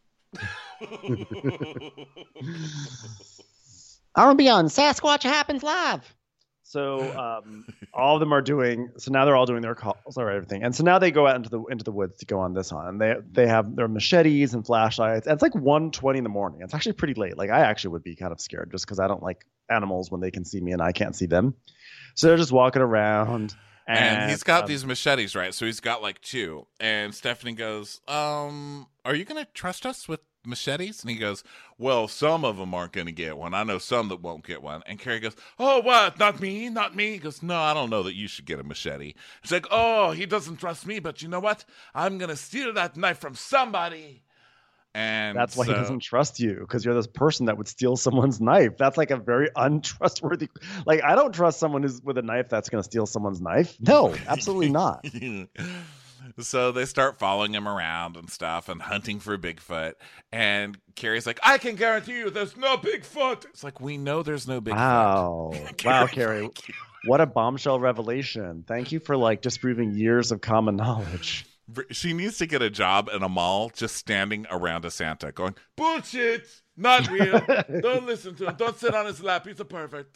I want to be on Sasquatch Happens Live. So all of them are doing. So now they're all doing their calls or everything, and so now they go out into the woods to go on this hunt. And they have their machetes and flashlights. And it's like 1:20 in the morning. It's actually pretty late. Like I actually would be kind of scared just because I don't like animals when they can see me and I can't see them. So they're just walking around. And he's got these machetes, right? So he's got like two. And Stephanie goes, are you going to trust us with machetes? And he goes, well, some of them aren't going to get one. I know some that won't get one. And Carrie goes, oh, what? Not me? Not me? He goes, no, I don't know that you should get a machete. She's like, oh, he doesn't trust me, but you know what? I'm going to steal that knife from somebody. And that's why he doesn't trust you, because you're this person that would steal someone's knife. That's like a very untrustworthy. Like, I don't trust someone who's with a knife that's going to steal someone's knife. No, absolutely not. So they start following him around and stuff and hunting for Bigfoot. And Carrie's like, I can guarantee you there's no Bigfoot. It's like, we know there's no Bigfoot. Wow. Wow, Carrie. What a bombshell revelation. Thank you for like disproving years of common knowledge. She needs to get a job in a mall just standing around a Santa going, bullshit, not real. Don't listen to him. Don't sit on his lap. He's a pervert.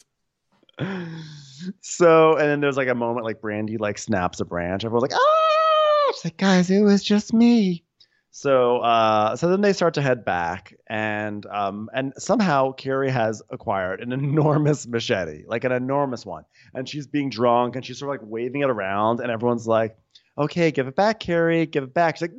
So, and then there's like a moment like Brandy like snaps a branch. Everyone's like, ah! She's like, guys, it was just me. So then they start to head back, and somehow Carrie has acquired an enormous machete, like an enormous one. And she's being drunk, and she's sort of like waving it around, and everyone's like, okay, give it back, Carrie, give it back. She's like,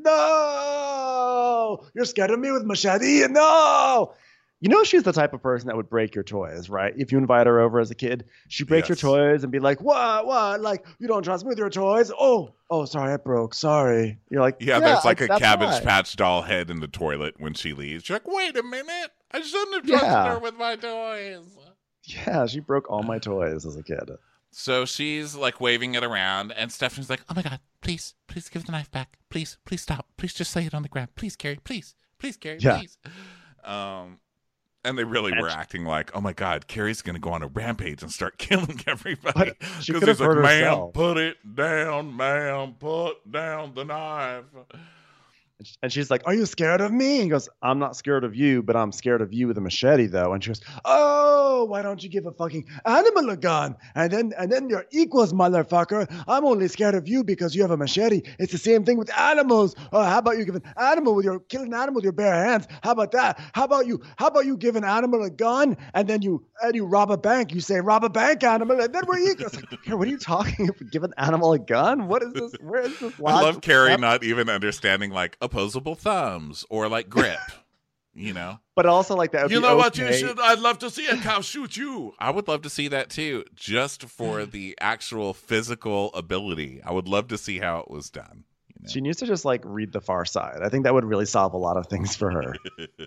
no, you're scared of me with machete, no. You know, she's the type of person that would break your toys, right? If you invite her over as a kid, she breaks your toys and be like, what? Like, you don't trust me with your toys? Oh, sorry, I broke. Sorry. You're like, yeah, there's like a Cabbage Patch doll head in the toilet when she leaves. You're like, wait a minute. I shouldn't have trusted her with my toys. Yeah, she broke all my toys as a kid. So she's like waving it around, and Stephanie's like, oh my God, please give the knife back. Please stop. Please just lay it on the ground. Please, Carrie, please, Carrie, please. And they really were acting like, oh my God, Carrie's going to go on a rampage and start killing everybody. She could have hurt herself. Ma'am, put it down, ma'am, put down the knife. And she's like, are you scared of me? And he goes, I'm not scared of you, but I'm scared of you with a machete, though. And she goes, oh, why don't you give a fucking animal a gun? And then you're equals, motherfucker. I'm only scared of you because you have a machete. It's the same thing with animals. Oh, how about you give an animal kill an animal with your bare hands? How about that? How about you give an animal a gun and then you rob a bank? You say, rob a bank, animal, and then we're equals. Like, here, what are you talking about? Give an animal a gun? What is this? Where is this logic? I love Carrie not even understanding like opposable thumbs or like grip, you know. But also like that. You know what you should? I'd love to see a cow shoot you. I would love to see that too, just for the actual physical ability. I would love to see how it was done. You know? She needs to just like read The Far Side. I think that would really solve a lot of things for her.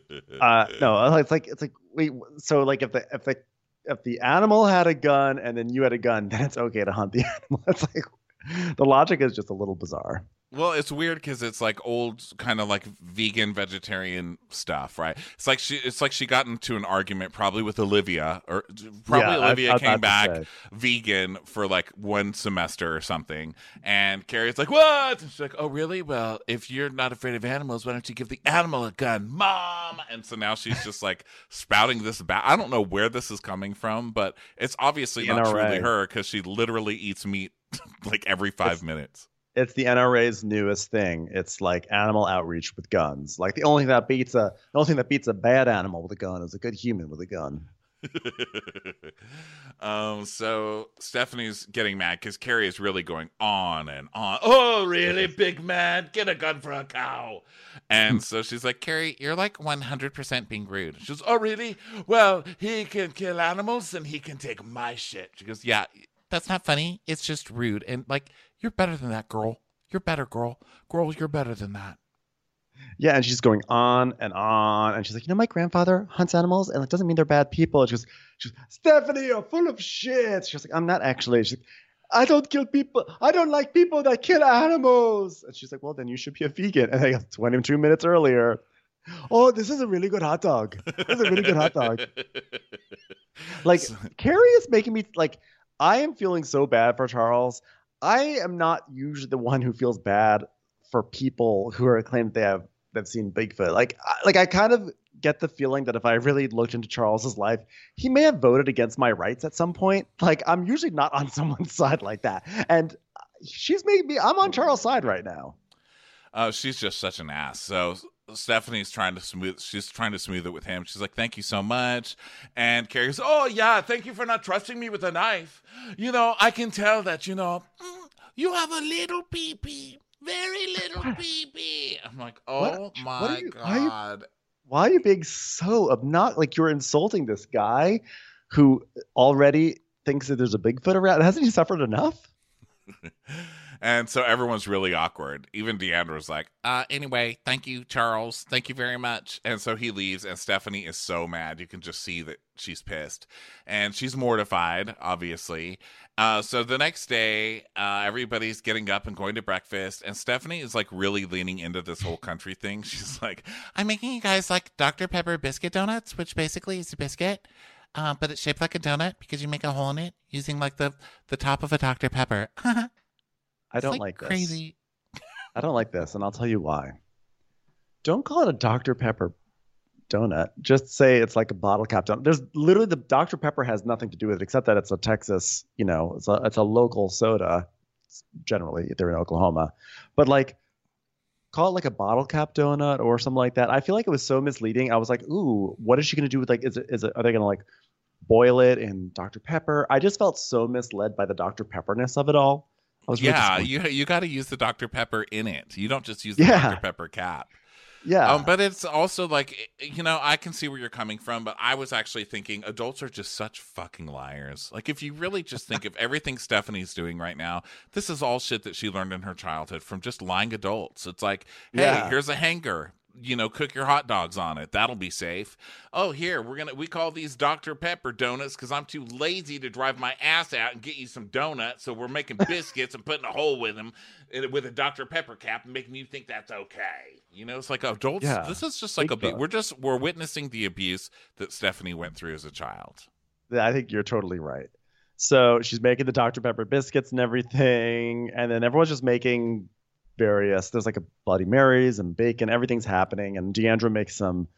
No, it's like wait. So like if the animal had a gun and then you had a gun, then it's okay to hunt the animal. It's like the logic is just a little bizarre. Well, it's weird because it's like old kind of like vegan vegetarian stuff, right? It's like she got into an argument probably with Olivia, or probably Olivia came back vegan for like one semester or something, and Carrie's like, what? And she's like, oh really? Well, if you're not afraid of animals, why don't you give the animal a gun, Mom? And so now she's just like spouting this back. I don't know where this is coming from, but it's obviously not truly her, because she literally eats meat like every 5 minutes. It's the NRA's newest thing. It's like animal outreach with guns. Like the only thing that beats a bad animal with a gun is a good human with a gun. So Stephanie's getting mad because Carrie is really going on and on. Oh, really, big man? Get a gun for a cow. And so she's like, Carrie, you're like 100% being rude. She goes, oh, really? Well, he can kill animals and he can take my shit. She goes, yeah, that's not funny. It's just rude. And like, you're better than that, girl. You're better, girl. Girl, you're better than that. Yeah, and she's going on and on. And she's like, you know, my grandfather hunts animals, and it doesn't mean they're bad people. She's Stephanie, you're full of shit. She's like, I'm not actually. She's like, I don't kill people. I don't like people that kill animals. And she's like, well, then you should be a vegan. And I got 22 minutes earlier. Oh, this is a really good hot dog. This is a really good hot dog. Like, Carrie is making me, like, I am feeling so bad for Charles. I am not usually the one who feels bad for people who are claimed they've seen Bigfoot. Like I kind of get the feeling that if I really looked into Charles's life, he may have voted against my rights at some point. Like I'm usually not on someone's side like that, and she's made me. I'm on Charles' side right now. She's just such an ass. So Stephanie's trying to smooth it with him. She's like, thank you so much. And Carrie goes, oh yeah, thank you for not trusting me with a knife. You know, I can tell that, you know, you have a little pee-pee, very little pee-pee. I'm like, oh my God. why are you being so obnoxious? Like you're insulting this guy who already thinks that there's a Bigfoot around. Hasn't he suffered enough? And so everyone's really awkward. Even Deandra's like, anyway, thank you, Charles. Thank you very much. And so he leaves, and Stephanie is so mad. You can just see that she's pissed. And she's mortified, obviously. So the next day, everybody's getting up and going to breakfast, and Stephanie is like really leaning into this whole country thing. She's like, I'm making you guys like Dr. Pepper biscuit donuts, which basically is a biscuit. But it's shaped like a donut because you make a hole in it using like the top of a Dr. Pepper. I don't like this. Crazy. I don't like this, and I'll tell you why. Don't call it a Dr. Pepper donut. Just say it's like a bottle cap donut. There's literally the Dr. Pepper has nothing to do with it except that it's a Texas, it's a local soda. Generally, they're in Oklahoma, but like call it like a bottle cap donut or something like that. I feel like it was so misleading. I was like, ooh, what is she gonna do with like? Are they gonna like boil it in Dr. Pepper? I just felt so misled by the Dr. Pepperness of it all. Yeah, you got to use the Dr. Pepper in it. You don't just use the Dr. Pepper cap. Yeah. But it's also like, I can see where you're coming from, but I was actually thinking adults are just such fucking liars. Like, if you really just think of everything Stephanie's doing right now, this is all shit that she learned in her childhood from just lying adults. It's like, hey, here's a hanger. Cook your hot dogs on it. That'll be safe. Oh, here, we call these Dr. Pepper donuts because I'm too lazy to drive my ass out and get you some donuts. So we're making biscuits and putting a hole with them with a Dr. Pepper cap and making you think that's okay. It's like adults. Yeah, this is just like we're witnessing the abuse that Stephanie went through as a child. I think you're totally right. So she's making the Dr. Pepper biscuits and everything. And then everyone's just making there's like a Bloody Marys and bacon, everything's happening, and Deandra makes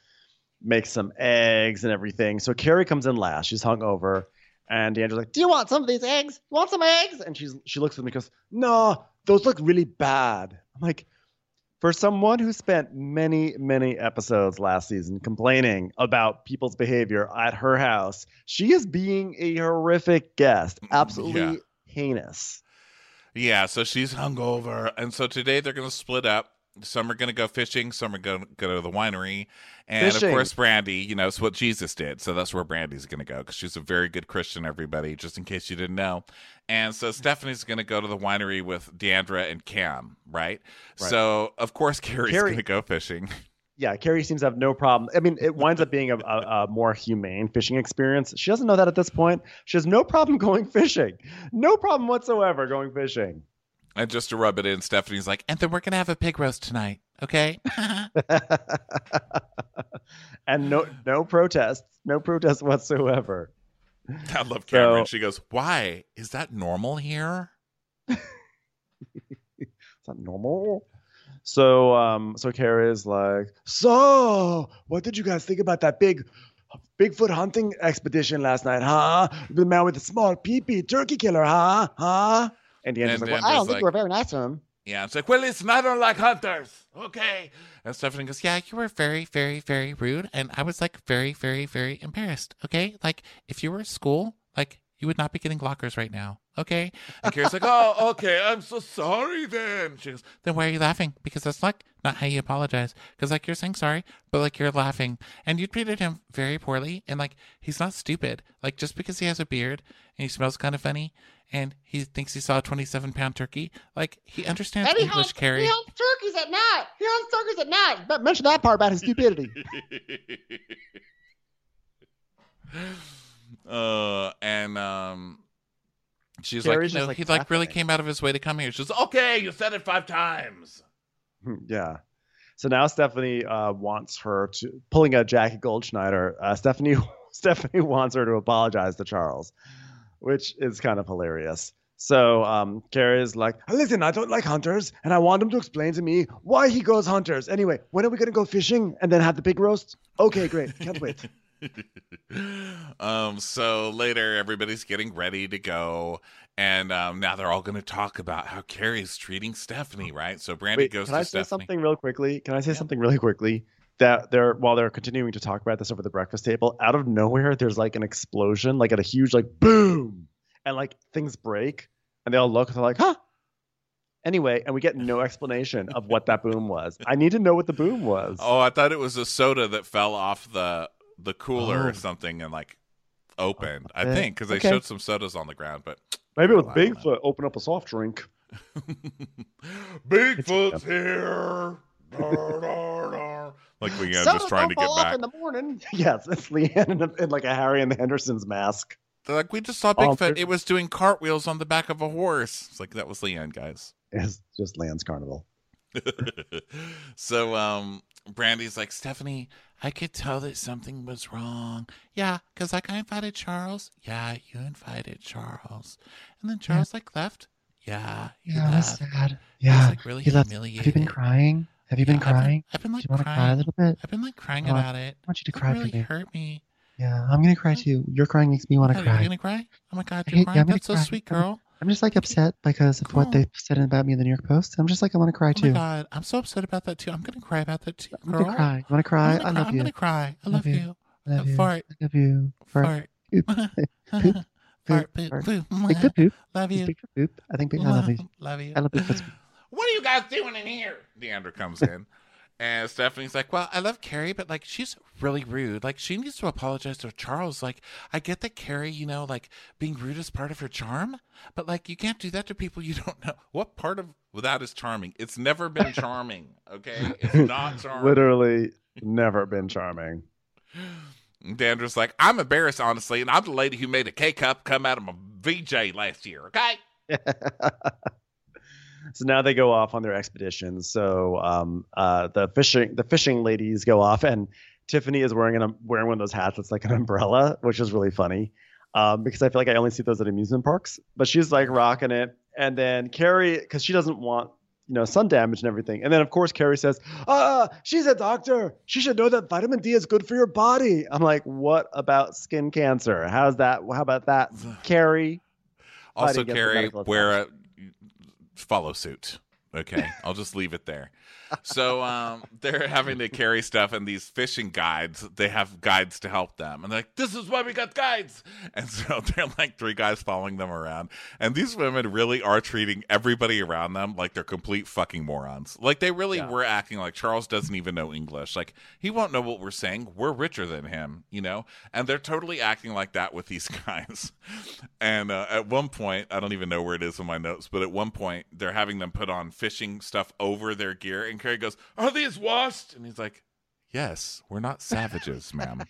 some eggs and everything. So Carrie comes in last. She's hungover, and Deandra's like, "Do you want some of these eggs? You want some eggs?" And she looks at me and goes, "No, those look really bad." I'm like, for someone who spent many, many episodes last season complaining about people's behavior at her house, she is being a horrific guest, absolutely heinous. Yeah, so she's hungover, and so today they're going to split up. Some are going to go fishing, some are going to go to the winery, and of course Brandy, it's what Jesus did, so that's where Brandy's going to go, because she's a very good Christian, everybody, just in case you didn't know. And so Stephanie's going to go to the winery with Deandra and Cam, right? So, of course, Carrie's going to go fishing. Yeah, Carrie seems to have no problem. I mean, it winds up being a more humane fishing experience. She doesn't know that at this point. She has no problem going fishing. No problem whatsoever going fishing. And just to rub it in, Stephanie's like, and then we're going to have a pig roast tonight, okay? And no protests. No protests whatsoever. I love Cameron. She goes, why? Is that normal here? Is that normal? So Carrie's like, so what did you guys think about that Bigfoot hunting expedition last night, huh? The man with the small pee-pee turkey killer, huh? And Deandra's like, well, I don't think we're very nice to him. Yeah, it's like, well, it's not unlike hunters, okay? And Stephanie goes, yeah, you were very, very, very rude, and I was like very, very, very embarrassed, okay? Like, if you were at school, like, you would not be getting lockers right now, okay? And Carrie's like, oh, okay, I'm so sorry then. She goes, then why are you laughing? Because that's like not how you apologize. Because like you're saying sorry, but like you're laughing. And you treated him very poorly. And like he's not stupid. Like just because he has a beard and he smells kind of funny and he thinks he saw a 27-pound turkey, like he understands English, Carrie. He hunts turkeys at night. But mention that part about his stupidity. She's like, he like really came out of his way to come here. She's okay, you said it 5 times. Yeah. So now Stephanie wants her to pulling a Jackie Goldschneider. Stephanie wants her to apologize to Charles, which is kind of hilarious. So Carrie's like, listen, I don't like hunters, and I want him to explain to me why he goes hunters. Anyway, when are we gonna go fishing and then have the pig roast? Okay, great. Can't wait. So later everybody's getting ready to go, and now they're all going to talk about how Carrie's treating Stephanie, right? So Brandy goes to Stephanie. Can I say something real quickly? That while they're continuing to talk about this over the breakfast table, out of nowhere there's like an explosion, like at a huge like boom, and like things break, and they all look and they're like, huh? Anyway, and we get no explanation of what that boom was. I need to know what the boom was. Oh, I thought it was a soda that fell off the cooler or Oh. something and like opened. I Okay. think because they Okay. showed some sodas on the ground, but Maybe it was I don't know. Bigfoot open up a soft drink. Bigfoot's here. Dar, dar, dar. Like Leanne just trying to get back. in the morning. Yes, it's Leanne in like a Harry and the Hendersons mask. They're like, we just saw Oh, Bigfoot. It was doing cartwheels on the back of a horse. It's like that was Leanne, guys. It's just Land's Carnival. So Brandy's like, Stephanie, I could tell that something was wrong. Yeah, because like I invited Charles. Yeah, you invited Charles. And then Charles like left. Yeah, he Yeah, that's left. sad. He was Yeah. like really He left. humiliated. Have you been crying? Have you been Yeah, crying? I've been Do like you want to cry a crying. little bit? I've been like crying I want- about it. I want you to It cry really for me. hurt me. Yeah, I'm gonna cry too. Your crying makes me want to Are you cry. gonna cry? Oh my god, I you're hate- crying. yeah, I'm gonna That's so cry. sweet, girl. I'm just like upset because of what Cool. they said about me in the New York Post. I'm just like I want to cry Oh my too. god, I'm so upset about that too. I'm gonna cry about that too, I'm girl. gonna cry. You want to cry? I love I'm you. gonna cry. I Love love you. you. I love you. Fart. I love you. Fart. Poop. Poop. Fart. Poop. Poop. Fart. Poop. Big poop. Poop. Love Is you. Big poop. I think I love you. Love you. I love Big Poop. What are you guys doing in here? Deandra comes in. And Stephanie's like, well, I love Carrie, but like she's really rude. Like she needs to apologize to Charles. Like I get that Carrie, you know, like being rude is part of her charm, but like you can't do that to people you don't know. What part of that is charming? It's never been charming. Okay, it's not charming. Literally never been charming. Deandra's like, I'm embarrassed, honestly, and I'm the lady who made a K-cup come out of my VJ last year. Okay. So now they go off on their expeditions. So the fishing ladies go off, and Tiffany is wearing one of those hats that's like an umbrella, which is really funny because I feel like I only see those at amusement parks. But she's like rocking it, and then Carrie, because she doesn't want sun damage and everything, and then of course Carrie says, she's a doctor. She should know that vitamin D is good for your body. I'm like, what about skin cancer? How about that, Carrie? Also, Fighting against the Carrie, medical wear a follow suit. Okay, I'll just leave it there. So they're having to carry stuff, and these fishing guides, they have guides to help them. And they're like, this is why we got guides. And so they're like 3 guys following them around. And these women really are treating everybody around them like they're complete fucking morons. Like they really were acting like Charles doesn't even know English. Like he won't know what we're saying. We're richer than him, And they're totally acting like that with these guys. And at one point, I don't even know where it is in my notes, but at one point, they're having them put on fishing stuff over their gear. And Carrie goes, are these washed? And he's like, yes, we're not savages, ma'am.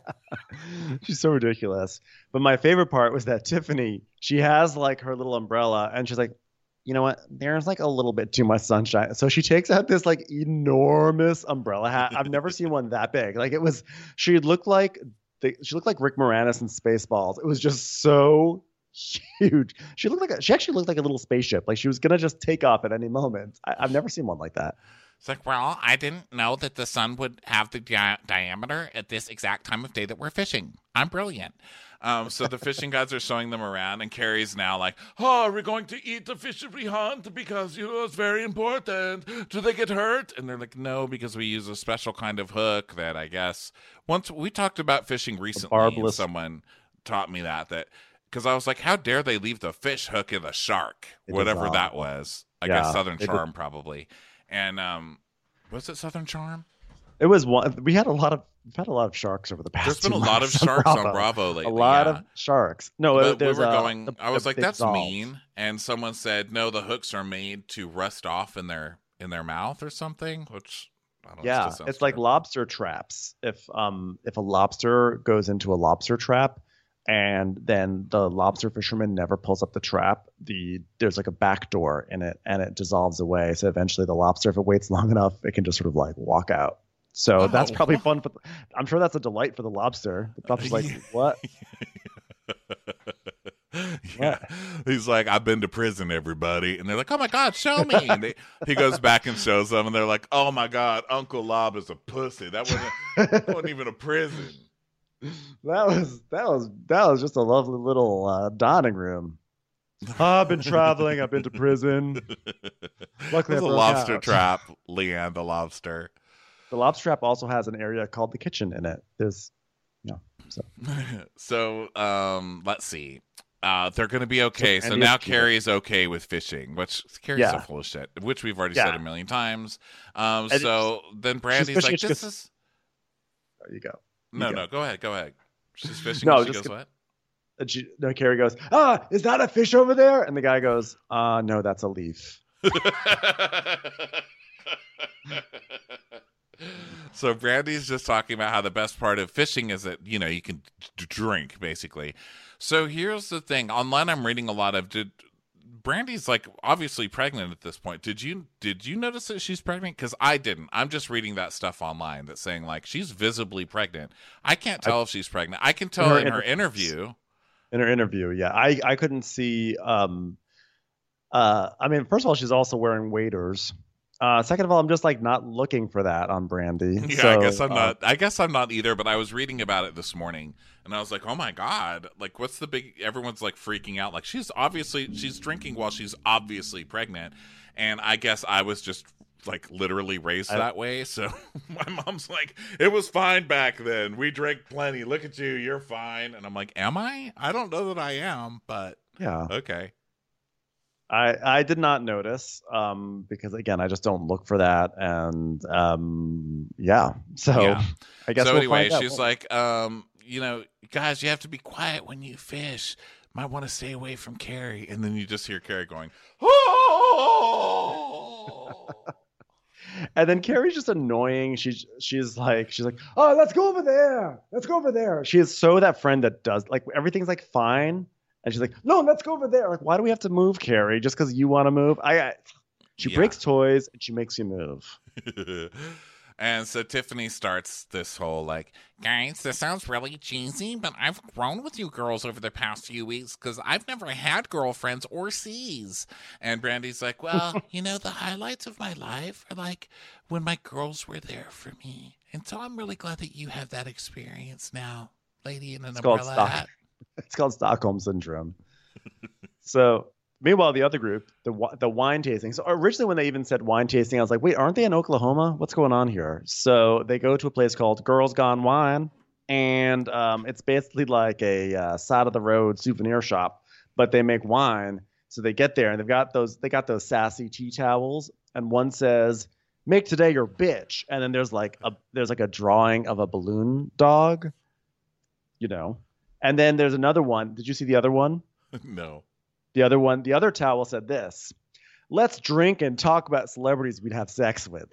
She's so ridiculous. But my favorite part was that Tiffany, she has like her little umbrella, and she's like, you know what? There's like a little bit too much sunshine. So she takes out this like enormous umbrella hat. I've never seen one that big. Like she looked like Rick Moranis in Spaceballs. It was just so huge. She actually looked like a little spaceship. Like she was gonna just take off at any moment. I've never seen one like that. It's like, well, I didn't know that the sun would have the diameter at this exact time of day that we're fishing. I'm brilliant. So the fishing guides are showing them around, and Carrie's now like, oh, are we going to eat the fish that we hunt because, it's very important. Do they get hurt? And they're like, no, because we use a special kind of hook that I guess once we talked about fishing recently, and someone taught me that because I was like, how dare they leave the fish hook in the shark, whatever that was. I guess Southern Charm probably. And was it Southern Charm? It was one. We've had a lot of sharks over the past. There's been a months lot of sharks on Bravo lately. A lot of sharks. No, but there's I was like, that's dolls. mean. And someone said, no, the hooks are made to rust off in their mouth or something. Which I don't know. Yeah, it's like lobster traps. If a lobster goes into a lobster trap, and then the lobster fisherman never pulls up the trap, there's like a back door in it, and it dissolves away. So eventually the lobster, if it waits long enough, it can just sort of like walk out. So that's probably fun. I'm sure that's a delight for the lobster. The lobster's like, what? Yeah. He's like, I've been to prison, everybody. And they're like, oh my God, show me. And he goes back and shows them, and they're like, oh my God, Uncle Lob is a pussy. That wasn't even a prison. That was just a lovely little dining room. I've been traveling. I've been to prison. Luckily, There's a lobster trap, Leanne the lobster. The lobster trap also has an area called the kitchen in it. So So let's see. they're going to be okay. So Brandy now is cute. Carrie's okay with fishing, which Carrie's so full of shit, which we've already said a million times. So then Brandy's fishing, like, she this goes- is... There you go. No, go ahead. She's fishing No, and she just goes, what? And Carrie goes, is that a fish over there? And the guy goes, no, that's a leaf. So Brandy's just talking about how the best part of fishing is that, you know, you can drink, basically. So here's the thing. Online, I'm reading a lot of... Brandy's like obviously pregnant at this point. Did you notice that she's pregnant? Because I didn't. I'm just reading that stuff online that's saying like she's visibly pregnant. I can't tell if she's pregnant. I can tell in her interview. In her interview, yeah. I couldn't see. I mean, first of all, she's also wearing waders. Second of all, I'm just like not looking for that on Brandy. Yeah, So, I guess I'm not. I guess I'm not either. But I was reading about it this morning, and I was like, "Oh my god! Like, what's the big?" Everyone's like freaking out. Like, she's drinking while she's obviously pregnant, and I guess I was just like literally raised that way. So my mom's like, "It was fine back then. We drank plenty. Look at you, you're fine." And I'm like, "Am I? I don't know that I am, but yeah, okay." I did not notice because again, I just don't look for that, and yeah. So Yeah. I guess So we'll anyway, find out. she's like, you know, guys, you have to be quiet when you fish. Might want to stay away from Carrie. And then you just hear Carrie going, oh! And then Carrie's just annoying. She's like, oh, let's go over there. Let's go over there. She is so that friend that does like everything's like fine, and she's like, no, let's go over there. Like, why do we have to move, Carrie? Just because you want to move? She Yeah. breaks toys and she makes you move. And so Tiffany starts this whole like, guys, this sounds really cheesy, but I've grown with you girls over the past few weeks because I've never had girlfriends or C's. And Brandy's like, well, you know, the highlights of my life are like when my girls were there for me. And so I'm really glad that you have that experience now, lady in an It's called umbrella hat. It's called Stockholm Syndrome. So meanwhile, the other group, the wine tasting. So originally when they even said wine tasting, I was like, wait, aren't they in Oklahoma? What's going on here? So they go to a place called Girls Gone Wine, and it's basically like a side of the road souvenir shop, but they make wine. So they get there and they got those sassy tea towels, and one says, "Make today your bitch," and then there's like a drawing of a balloon dog, you know, and then there's another one. Did you see the other one? No. The other towel said this: "Let's drink and talk about celebrities we'd have sex with."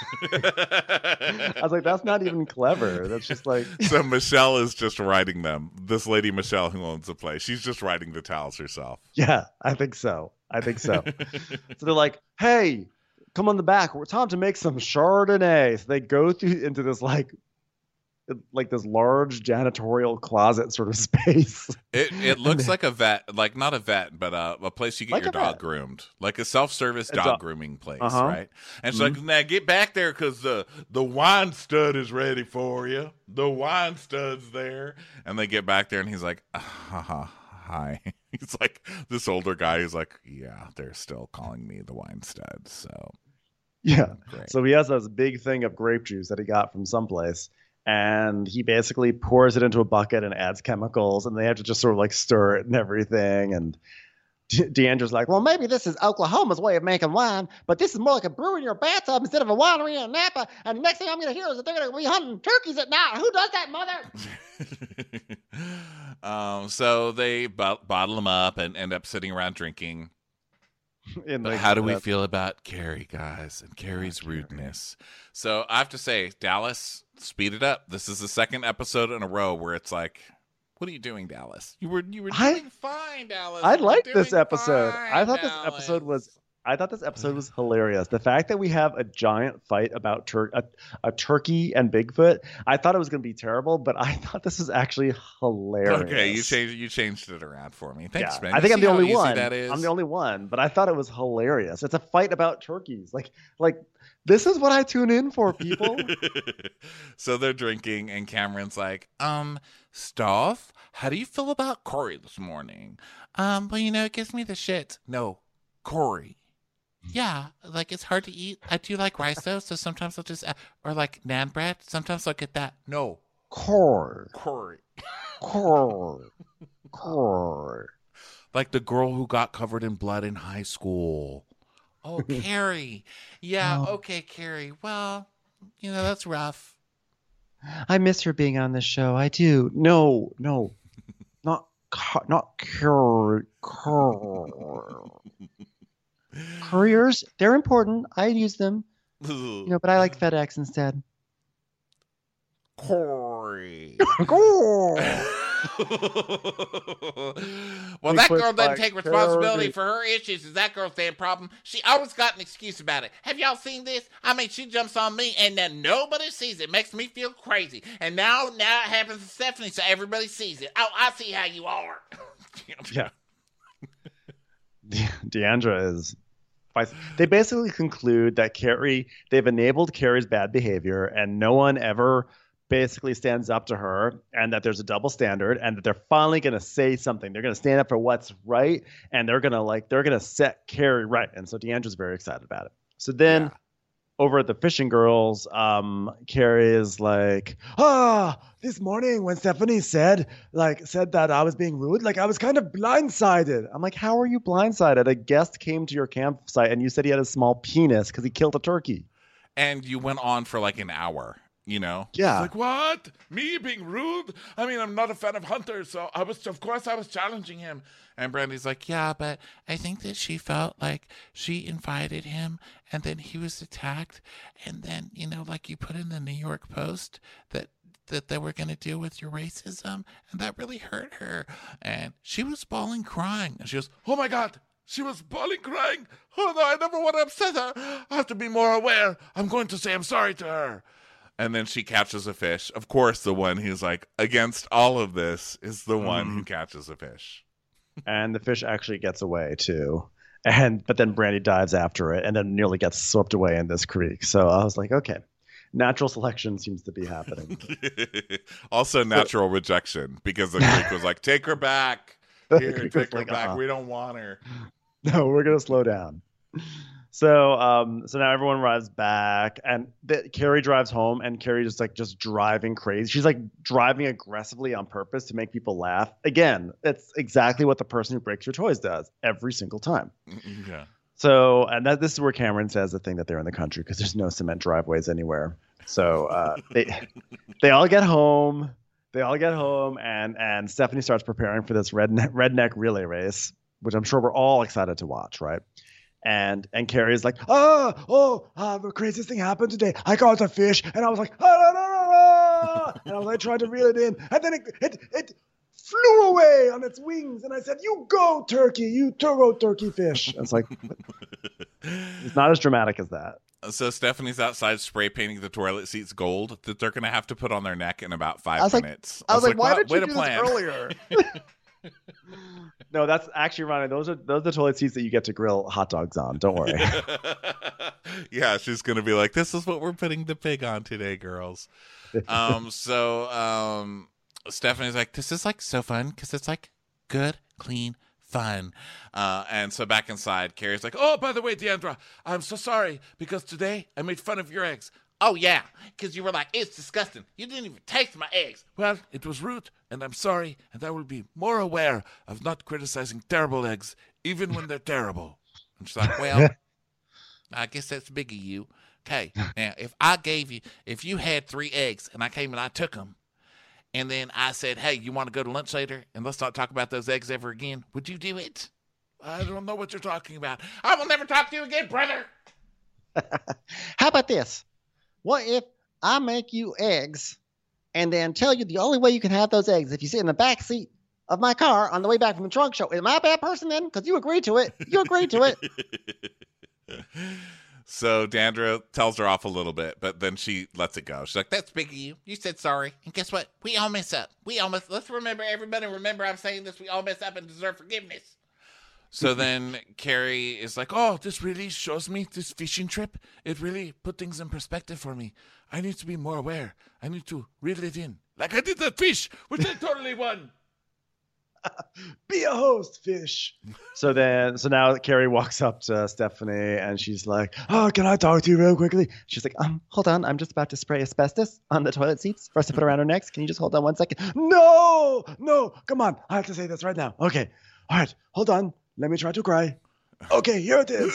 I was like, that's not even clever. That's just like So Michelle is just writing them. This lady Michelle who owns the place, she's just writing the towels herself. yeah, I think so. So they're like, "Hey, come on the back. We're time to make some Chardonnay." So they go through into this like this large janitorial closet sort of space. It looks like a vet, like not a vet, but a place you get Like your a dog vet. groomed, like a self-service A dog dog- grooming place, Uh-huh. right? And she's like, "Now get back there because the wine stud is ready for you. The wine stud's there." And they get back there, and he's like, "Hi." He's like this older guy. He's like, "Yeah, they're still calling me the wine stud." So Yeah. great. So he has this big thing of grape juice that he got from someplace, and he basically pours it into a bucket and adds chemicals, and they have to just sort of like stir it and everything. And Deandra's like, well, maybe this is Oklahoma's way of making wine, but this is more like a brew in your bathtub instead of a winery in Napa. And the next thing I'm going to hear is that they're going to be hunting turkeys at night. Who does that, mother? So they bottle them up and end up sitting around drinking. In But like, how do we feel about Carrie, guys, and Carrie's Carrie. rudeness? So I have to say, Dallas, speed it up. This is the second episode in a row where it's like, what are you doing, Dallas? You were doing fine, Dallas. I You were liked this doing episode. fine, I thought Dallas. this episode was hilarious. The fact that we have a giant fight about a turkey and Bigfoot, I thought it was going to be terrible, but I thought this was actually hilarious. Okay, you changed it around for me. Thanks, Yeah, man. I You think I'm see the how only easy one. That is? I'm the only one, but I thought it was hilarious. It's a fight about turkeys. Like this is what I tune in for, people. So they're drinking, and Cameron's like, Stoph, how do you feel about Corey this morning? Well, you know, it gives me the shit. No, Corey. Yeah, like it's hard to eat. I do like rice though, so sometimes I'll just or like naan bread. Sometimes I'll get that. No, Core. Corey. Core. Core. Like the girl who got covered in blood in high school. Oh, Carrie. Yeah, Oh. okay, Carrie. Well, that's rough. I miss her being on this show. I do. No, not Carrie. Couriers, they're important. I use them. But I like FedEx instead. Corey. Well, He that puts girl doesn't like take responsibility Carrie. for her issues. It's that girl's damn problem. She always got an excuse about it. Have y'all seen this? I mean, she jumps on me, and then nobody sees it. Makes me feel crazy. And now it happens to Stephanie, so everybody sees it. Oh, I see how you are. Yeah. Deandra is. They basically conclude that they've enabled Carrie's bad behavior, and no one ever basically stands up to her, and that there's a double standard, and that they're finally going to say something. They're going to stand up for what's right, and they're going to set Carrie right. And so Deandra's very excited about it. So then over at the Fishing Girls, Carrie is like, this morning when Stephanie said that I was being rude, I was kind of blindsided. I'm like, how are you blindsided? A guest came to your campsite and you said he had a small penis because he killed a turkey. And you went on for like an hour, Yeah. It's like, what? Me being rude? I mean, I'm not a fan of Hunter, so I was challenging him. And Brandy's like, yeah, but I think that she felt like she invited him and then he was attacked. And then, like you put in the New York Post that they were going to deal with your racism. And that really hurt her. And she was bawling, crying. And she goes, oh my God, she was bawling, crying. Oh no, I never want to upset her. I have to be more aware. I'm going to say I'm sorry to her. And then she catches a fish. Of course, the one who's like against all of this is the one who catches a fish. And the fish actually gets away too. But then Brandy dives after it and then nearly gets swept away in this creek. So I was like, okay, natural selection seems to be happening. Also natural rejection, because the creek was like, take her back. Here, Creek take was her back. We don't want her. No, we're going to slow down. So now everyone rides back, and Carrie drives home, and Carrie just driving crazy. She's like driving aggressively on purpose to make people laugh. Again, it's exactly what the person who breaks your toys does every single time. Yeah. So, and this is where Cameron says the thing that they're in the country because there's no cement driveways anywhere. So they all get home. And Stephanie starts preparing for this redneck relay race, which I'm sure we're all excited to watch, right? And Carrie is like, the craziest thing happened today. I caught a fish, and I was like, and I was like trying to reel it in, and then it flew away on its wings, and I said, "You go, turkey! You go, turkey fish!" And it's like, it's not as dramatic as that. So Stephanie's outside spray painting the toilet seats gold that they're going to have to put on their neck in about 5 minutes. I was like, why "What? did you Way do to this plan." earlier? No, that's actually, Ronnie. Those are the toilet seats that you get to grill hot dogs on. Don't worry. Yeah, she's gonna be like, "This is what we're putting the pig on today, girls." So Stephanie's like, "This is like so fun because it's like good, clean fun." And so back inside, Carrie's like, "Oh, by the way, Deandra, I'm so sorry because today I made fun of your eggs." "Oh, yeah, because you were like, it's disgusting. You didn't even taste my eggs." "Well, it was rude, and I'm sorry, and I will be more aware of not criticizing terrible eggs, even when they're terrible." And she's like, "Well, I guess that's big of you. Okay, now, if you had 3 eggs, and I came and I took them, and then I said, hey, you want to go to lunch later, and let's not talk about those eggs ever again, would you do it?" "I don't know what you're talking about." "I will never talk to you again, brother." How about this? What if I make you eggs and then tell you the only way you can have those eggs if you sit in the back seat of my car on the way back from the trunk show? Am I a bad person then? Because you agreed to it. You agreed to it. So Deandra tells her off a little bit, but then she lets it go. She's like, "That's big of you. You said sorry. And guess what? We all mess up. Let's remember, everybody remember I'm saying this. We all mess up and deserve forgiveness." So then Carrie is like, "Oh, this really shows me this fishing trip. It really put things in perspective for me. I need to be more aware. I need to reel it in. Like I did that fish, which I totally won." Be a host, fish. So now Carrie walks up to Stephanie and she's like, "Oh, can I talk to you real quickly?" She's like, hold on. I'm just about to spray asbestos on the toilet seats for us to put around our necks. Can you just hold on 1 second? No, come on. I have to say this right now. Okay. All right, hold on. Let me try to cry. Okay, here it is.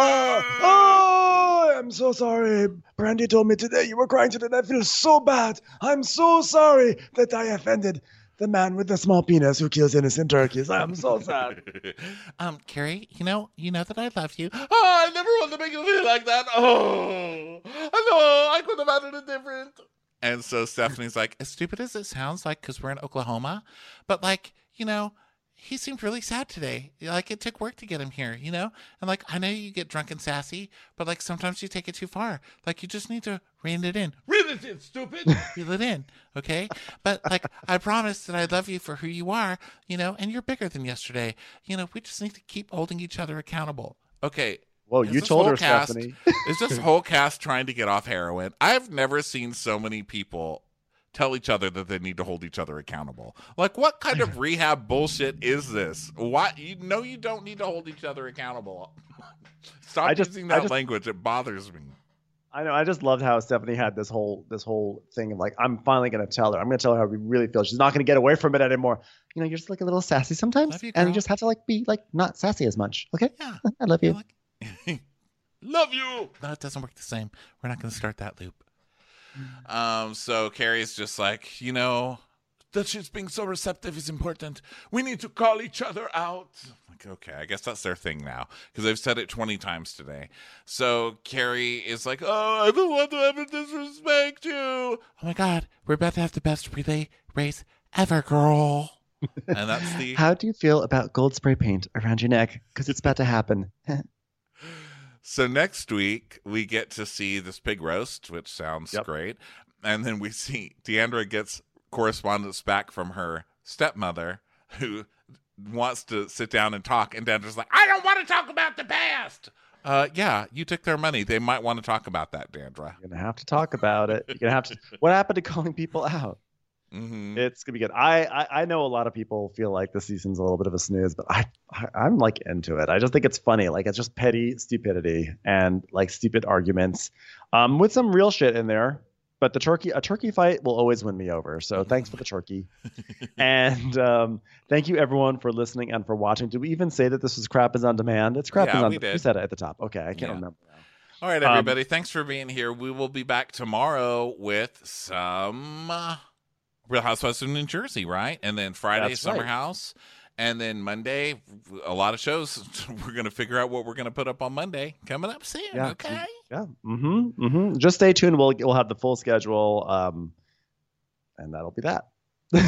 Oh, I'm so sorry. Brandy told me today you were crying today. I feel so bad. I'm so sorry that I offended the man with the small penis who kills innocent turkeys. I'm so sad. Carrie, you know that I love you. Oh, I never want to make you feel like that. Oh, I know, I could have had it different. And so Stephanie's like, as stupid as it sounds, like, because we're in Oklahoma, but like, he seemed really sad today. Like, it took work to get him here, And like, I know you get drunk and sassy, but like, sometimes you take it too far. Like, you just need to rein it in. Reel it in, stupid. Reel it in, okay? But like, I promise that I love you for who you are, and you're bigger than yesterday. We just need to keep holding each other accountable. Okay. Whoa, you told her, Stephanie. Is this whole cast trying to get off heroin? I've never seen so many people tell each other that they need to hold each other accountable. Like, what kind of rehab bullshit is this? Why? You don't need to hold each other accountable. Stop using that language. It bothers me. I know. I just loved how Stephanie had this whole thing of like, I'm finally going to tell her. I'm going to tell her how we really feel. She's not going to get away from it anymore. You're just like a little sassy sometimes, love you, and you just have to like be like not sassy as much. Okay? Yeah. I love you. Love you. No, it doesn't work the same. We're not going to start that loop. So Carrie's just like, that she's being so receptive is important. We need to call each other out. Like, okay, I guess that's their thing now because they've said it 20 times today. So Carrie is like, oh, I don't want to ever disrespect you. Oh my God, we're about to have the best relay race ever, girl. And that's the. How do you feel about gold spray paint around your neck? Because it's about to happen. So next week, we get to see this pig roast, which sounds great. And then we see Deandra gets correspondence back from her stepmother who wants to sit down and talk. And Deandra's like, I don't want to talk about the past. Yeah, you took their money. They might want to talk about that, Deandra. You're going to have to talk about it. You're going to have to. What happened to calling people out? Mm-hmm. It's gonna be good. I know a lot of people feel like the season's a little bit of a snooze, but I'm like into it. I just think it's funny. Like, it's just petty stupidity and like stupid arguments, with some real shit in there. But a turkey fight will always win me over. So thanks for the turkey, and thank you everyone for listening and for watching. Did we even say that this was Crap is on Demand? It's Crap is on Demand. We said it at the top. Okay, I can't remember now. All right, everybody. Thanks for being here. We will be back tomorrow with some. Real Housewives of New Jersey, right? And then Friday, Summer House. And then Monday, a lot of shows. We're going to figure out what we're going to put up on Monday. Coming up soon, okay? Yeah. Just stay tuned. We'll have the full schedule, and that'll be that. Bye.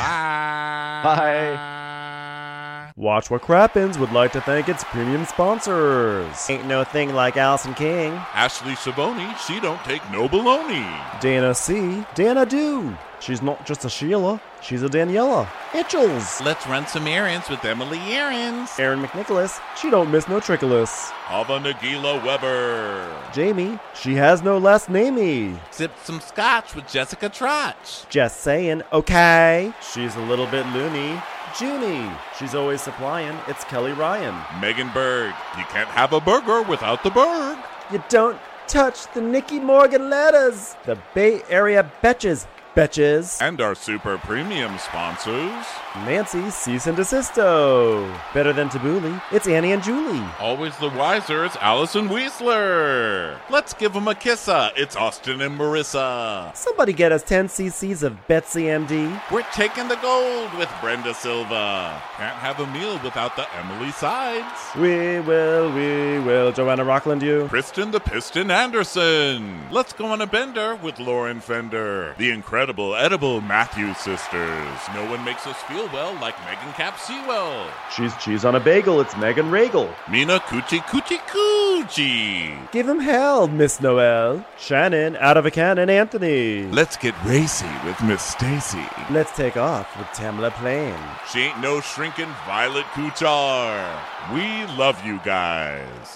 Bye. Watch What Crappens would like to thank its premium sponsors. Ain't no thing like Allison King. Ashley Savoni, she don't take no baloney. Dana C. Dana Do. She's not just a Sheila, she's a Daniela. Itchels. Let's run some errands with Emily Errands. Aaron McNicholas. She don't miss no trickolas. Ava Nagila Weber. Jamie. She has no last namey. Sip some scotch with Jessica Trotch. Just saying, okay. She's a little bit loony. Junie. She's always supplying. It's Kelly Ryan. Megan Berg. You can't have a burger without the Berg. You don't touch the Nikki Morgan letters. The Bay Area Betches. Betches. And our super premium sponsors. Nancy Cease and Desisto. Better than Tabbouleh, it's Annie and Julie. Always the wiser, it's Allison Weisler. Let's give them a kissa, it's Austin and Marissa. Somebody get us 10 cc's of Betsy MD. We're taking the gold with Brenda Silva. Can't have a meal without the Emily Sides. We will. Joanna Rockland, you. Kristen the Piston Anderson. Let's go on a bender with Lauren Fender. The incredible edible Matthews sisters. No one makes us feel well like Megan Cap Sewell. She's cheese on a bagel, it's Megan Regal. Mina Coochie Coochie Coochie. Give him hell, Miss Noel. Shannon, out of a cannon, Anthony. Let's get racy with Miss Stacy. Let's take off with Tamla Plain. She ain't no shrinking Violet Kuchar. We love you guys.